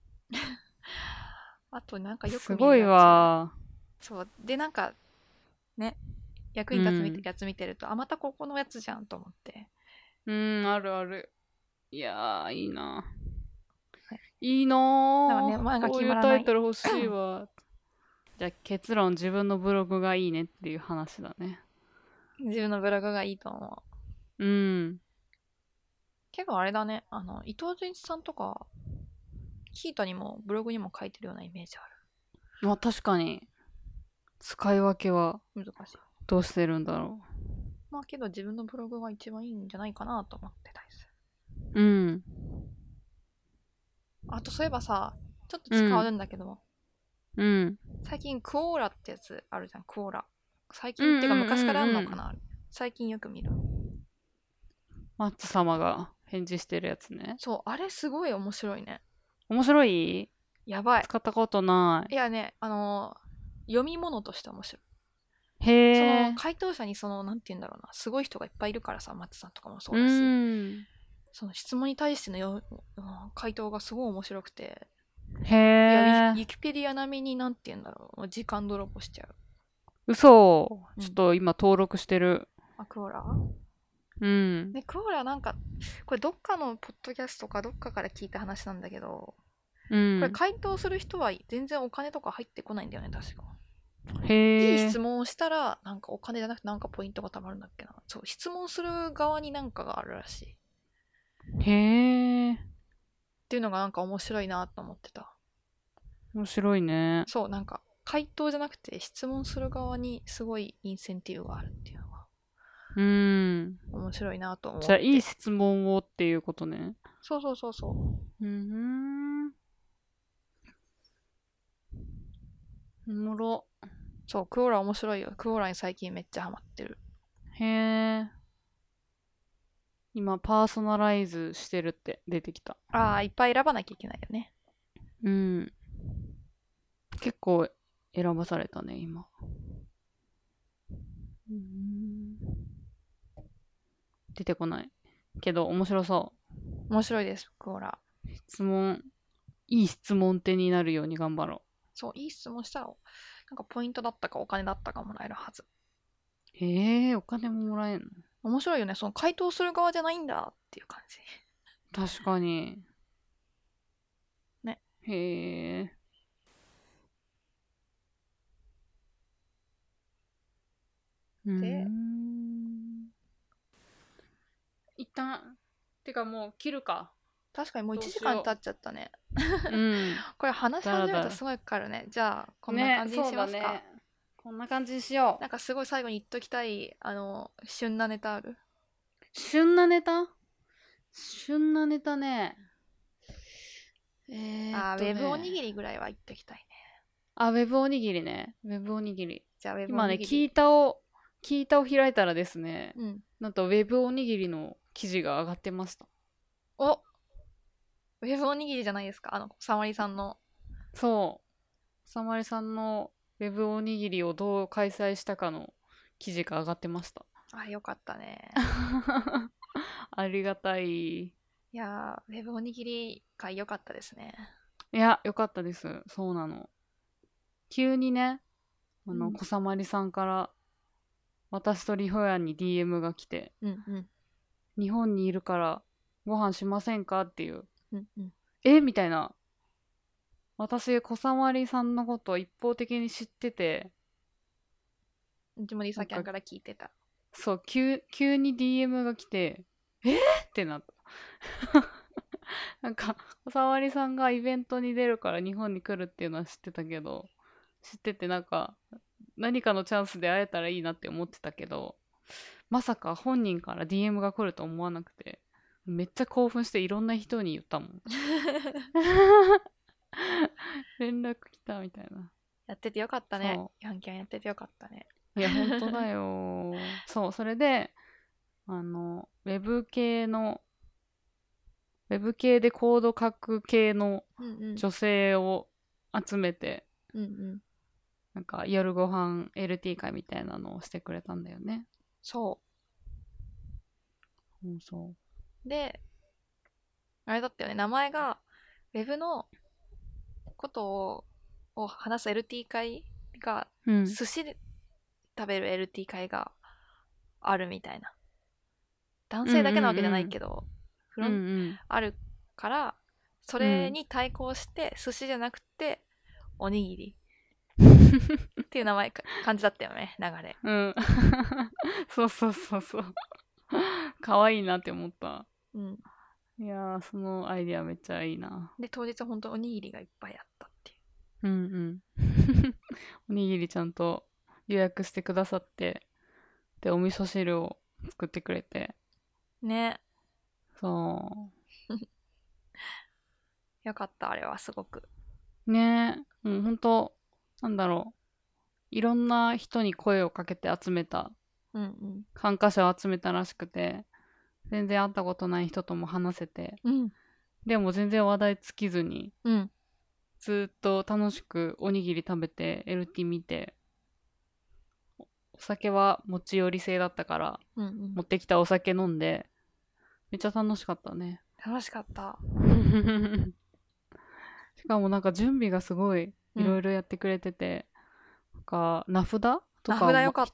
あとなんかよく見るやつ。 すごいわ。 そう。でなんか、ね、役に立つやつ見てると、またここのやつじゃんと思って。 ある。いやー、いいな。いいなー。 なんかね、 こういうタイトル欲しいわ。 じゃあ結論、自分のブログがいいねっていう話だね。 自分のブログがいいと思う。うん。 結構あれだね。伊藤純一さんとか、キータにもブログにも書いてるようなイメージあまあ確かに、使い分けはる。難しい。 どうしてるんだろまあけど自分のブログが一番いいんじゃないかなと思ってたりすう。うん。 る。あとそういえばさ、ちょっとうん。 使うんだけど、 うん。 最近クオーラってやつあるじゃん、クオーラ。最うん近っていうか昔からあんうんうんうん。 のかな。最近よく見る。 マッツ様が返事してるやつね。 そう、あれすごい面白いね。 面白い？ やばい。 使ったことない。 いやね、読み物として面白い。 へそのえ。 回答者になんて言うんだろうな、すごい人がいっぱいいるからさ、松さんとかもそううだし、 ーん。 その質問に対しての回答がすごい面白くて、 へいや、 え。 ウィキペディア並みになんて言うんだろう、時間泥棒しちゃう。 嘘。 うん。 ちょっと今登録してる。 あ、クオラうん。 ね、クオラなんか、これどっかのポッドキャストかどっかから聞いた話なんだけど、これうん。 回答する人は全然お金とか入ってこないんだよね、確か。いいへえ。 質問をしたら、なんかお金じゃなくてなんかポイントが貯まるんだっけな。そう、質問する側になんかがあるらしい。っへえ。 ていうのがなんか面白いなと思ってた。 面白いね。 そう、なんか回答じゃなくて質問する側にすごいインセンティブがあるっていうのがうーん。 面白いなと思じゃあ、いいって。 質問をっていうことね。 そうそうそうそう。 うーん。おもろ。 そう、クオーラ面白いよ。クオーラに最近めっちゃハマってる。 へえ。今、パーソナライズしてるって出てきた。 ああ、いっぱい選ばなきゃいけないよね。 うん。結構選ばされたね、今。うん。出てこない。けど、面白そ面白いです、クオーラ。 う。いい質問手になるように頑張ろそう、いい質問したら、なんかポイントだったかお金だったかもらえるはず。 う。へえ、お金ももらえんの？ 面白いよね。その回答する側じゃないんだっていう感じ。 確かに。 ね。 へえ。うで、 ん。一旦、てかもう切るか。 確かにもう1 どうしよ時間経っちゃったね。 う。うん。 これ話しだらだら。 始めるとすごいかかるね。じゃあ、こんなね、 感じにそうしますか。 だね。こんな感じにしよなんかすごい最後に言っときたい、旬なネタある？ う。旬なネタ？旬なネタね。 ウェブおにぎりぐらいは言っときたいね。 あ、ウェブおにぎりね。ウェブおにぎり。 じゃあ、ウェブお今ね、 にぎり。 キータを開いたらですね、 うん。 なんとウェブおにぎりの記事が上がってました。 お、ウェブおにぎりじゃないですか。さまりさんの。 そう。さまりさんのウェブおにぎりをどう開催したかの記事が上がってました。 あ、よかったね。 ありがたい。 いやー、ウェブおにぎり会良かったですね。 いや、よかったです。そうなの。急にね、 うん。 小さまりさんから私とリホヤンに DM が来て、 うんうん。 日本にいるからご飯しませんかっていう。 うんうん。 みたいな。私、小さまりさんのことを一方的に知ってて、 うちもリなんか、 サキャンから聞いてた。 そう、急に DM が来て、ってなった。なんか、小さまりさんがイベントに出るから日本に来るっていうのは知ってたけど、知っててなんか、何かのチャンスで会えたらいいなって思ってたけど、まさか本人から DM が来ると思わなくて、めっちゃ興奮していろんな人に言ったもん。連絡来たみたいな。 やっててよかったね。 そヤンキャンやっててよかったね。 う。いや、本当だよ。そう、それで、ウェブ系の、ウェブ系でコード書く系のうんうん。 女性を集めて、 うんうん。 なんか夜ご飯 LT 会みたいなのをしてくれたんだよね。 そうん、そう。 う。で、あれだったよね。名前が、ウェブのことを話す LT 会が、 うん。 寿司で食べる LT 会があるみたいな。男うんうん性だけなわけじゃないうん。 けど、フうんロン、 うん。 あるから、そうん。 れに対抗して、寿司じゃなくて、おにぎりっていう名前感じだったよね、流れ。 うん。そうそうそうそう。可愛いなって思った。 うん。 いやー、そのアイディアめっちゃいいな。 で、当日ほんとおにぎりがいっぱいあったっていう。 うんうん。おにぎりちゃんと予約してくださって、で、お味噌汁を作ってくれて。 ね。 そよかった、あれはすごく。 う。ねえ。ほんと、なんだろう。いろんな人に声をかけて集めた、 うんうん。 参加者を集めたらしくて、全然会ったことない人とも話せて、 うん。 でも全然話題尽きずに、 うん。 ずっと楽しくおにぎり食べて、LT 見て、お酒は持ち寄り制だったから、 うんうん。 持ってきたお酒飲んで、めっちゃ楽しかったね。 楽しかった。 しかもなんか準備がすごいうん。 いろいろやってくれてて、なんか名札と名かを、 札よかった。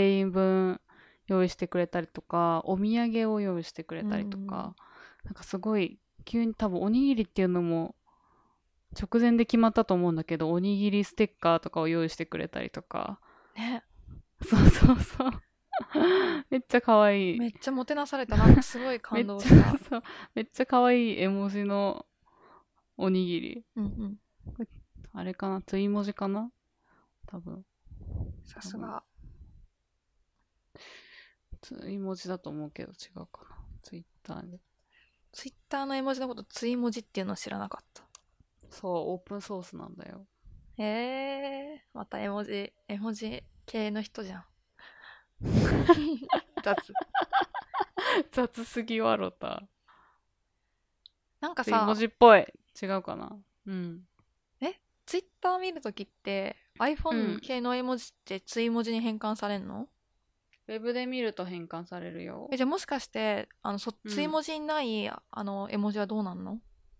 全員分用意してくれたりとか、お土産を用意してくれうんたりとうん。 か、なんかすごい急に多分おにぎりっていうのも直前で決まったと思うんだけど、おにぎりステッカーとかを用意してくれたりとか、 ね。 そうそうそう。めっちゃ可愛い。 めっちゃもてなされた。なんかすごい感めっちゃ、 動した。 そう、めっちゃ可愛い絵文字のおにぎり。 うんうん。 あれかな、つい文字かな、多分。多分。 さすが。 つい文字だと思うけど違うかな。ツイッターで。 ツイッターの絵文字のこと、つい文字っていうのを知らなかった。 そう、オープンソースなんだよ。 へえ。また絵文字系の人じゃん。雑。 雑すぎわろた。つい文なんかさ、 字っぽい。違うかな。うん。 ツイッター見るときって、 う iPhone ん。 系の絵文字ってつい文字に変換されんの？ ウェブで見ると変換されるよ。 じゃあもしかして、ついうん。 文字にない、絵文字はどうなんの？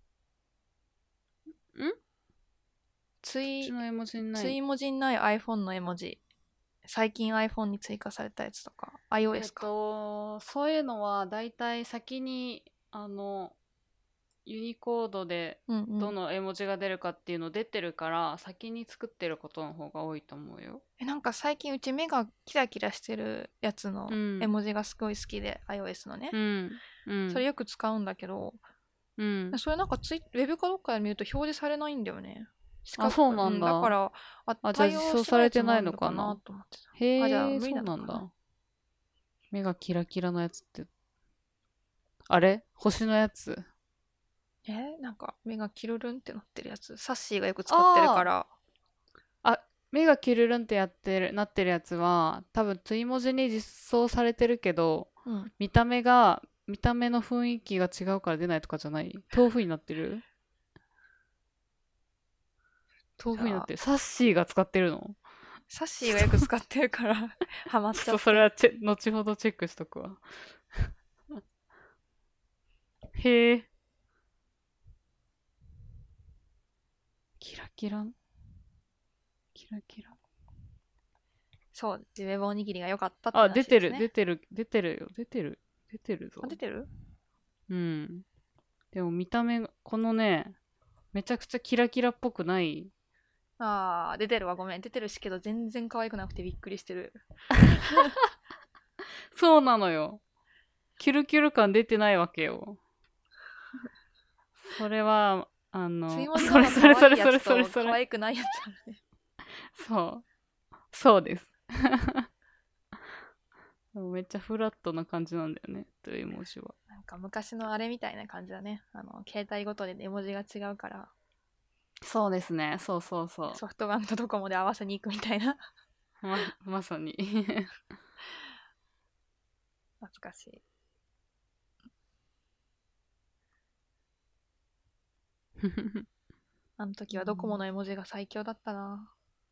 つい、 そっちの絵文字になつい。 い文字にない iPhone の絵文字。最近 iPhone に追加されたやつとか。iOS か。 そういうのはだいたい先に、ユニコードでうんうん。 どの絵文字が出るかっていうの出てるから、先に作ってることの方が多いと思うよ。 なんか最近うち目がキラキラしてるやつの絵うん。 文字がすごい好きで、iOS のね。 うん。うん。 それよく使うんだけど、 うん。 それなんかウェブかどっかで見ると表示されないんだよね。四あ、 角く。 そうなうん、だかんだ。 ら、 あ、じゃあ対実応してないやつ装されてないもあるのかのかな。 なと思ってた。じゃあへえ、 無理そうなのかな。 なんだ。目がキラキラのやつって、あれ星のやつ。 なんか目がキルルンってなってるやつ。サッシーがよく使ってるかあら。 あ、あ、目がキルルンってなってるやつは、多分、つい文字に実装されてるけど、 うん。 見た目の雰囲気が違うから出ないとかじゃない？豆腐になってる？豆じゃあ、 腐になってる。サッシーが使ってるの？ サッシーがよくちょっと、 使ってるからハマっちゃって。 それは後ほどチェックしとくわ。へえ、キラキラ、キラキラ。 そう、ジベボおにぎりが良かったってあ、 話ですね。 出てるよ。出てるあ、 ぞ。 出てる？ うん。でも見た目が、このね、めちゃくちゃキラキラっぽくない？ 出てるわ、ごめん。出てるしけど、全然可愛くなくてびっくりしてる。 そうなのよ。キュルキュル感出てないわけよ。それは、 ついもじの方が可愛いやつと可愛くないやつあるね。 そう。そうです。めっちゃフラットな感じなんだよね、という絵文字は。 なんか昔のあれみたいな感じだね。携帯ごとで絵文字が違うから、 そうですね。そうそうそソフトバンクとドコモで合わせに行くみたいな。 う。まさに。 懐かしい。あの時はドコモの絵文字が最強だったな。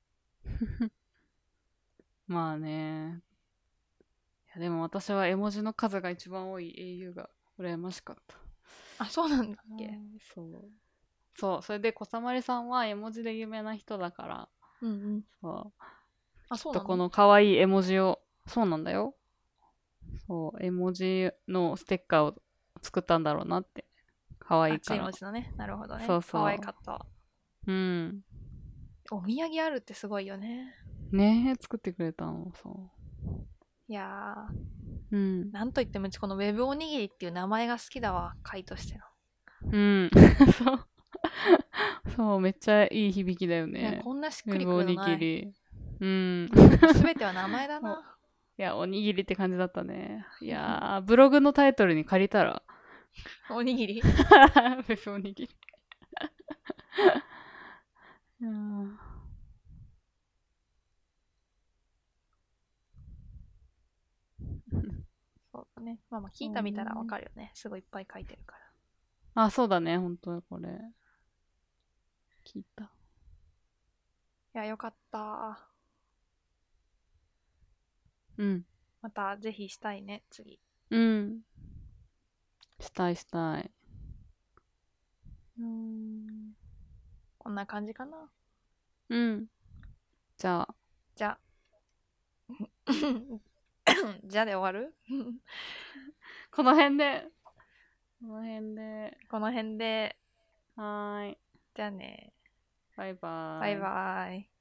まあね。いやでも私は絵文字の数が一番多い au が羨ましかった。 あ、そうなんだっけ？ そう。そう。それで、小さまりさんは絵文字で有名な人だから、 うんうん。 そう。 あ、 きっとこそうなの？ の可愛い絵文字を、そうなんだよ。そう、絵文字のステッカーを作ったんだろうなって。可愛いついから。 文字のね。なるほどね。可愛そうそかった。 う。うん。 お土産あるってすごいよね。 ねえ、作ってくれたの、そいやう。うん。 ー、なんといってもうちこのウェブおにぎりっていう名前が好きだわ、回としての。 うん。そう。そう、めっちゃいい響きだよね、 ね。 こんなしっウくりくェブおにるのない。 ぎり。うん。 すべては名前だおな。 いや、おにぎりって感じだったね。いやー、ブログのタイトルに借りたら。 おにぎりウェブおにぎり。うん。 そうだね。まあまあ、聞いた見たらわかるよね。すごいいっぱい書いてるから。 あ、そうだね、本当にこれ。聞いた。 いや、よかった。 うん。 またぜひしたいね、次。 うん。したいしたい。 こんな感じかな。 うん。じゃあ、 じゃあ、じゃあで終わるこの辺で。この辺で。 この辺で。 はーい。 じゃあね。 バイババイーイ。 バーイ。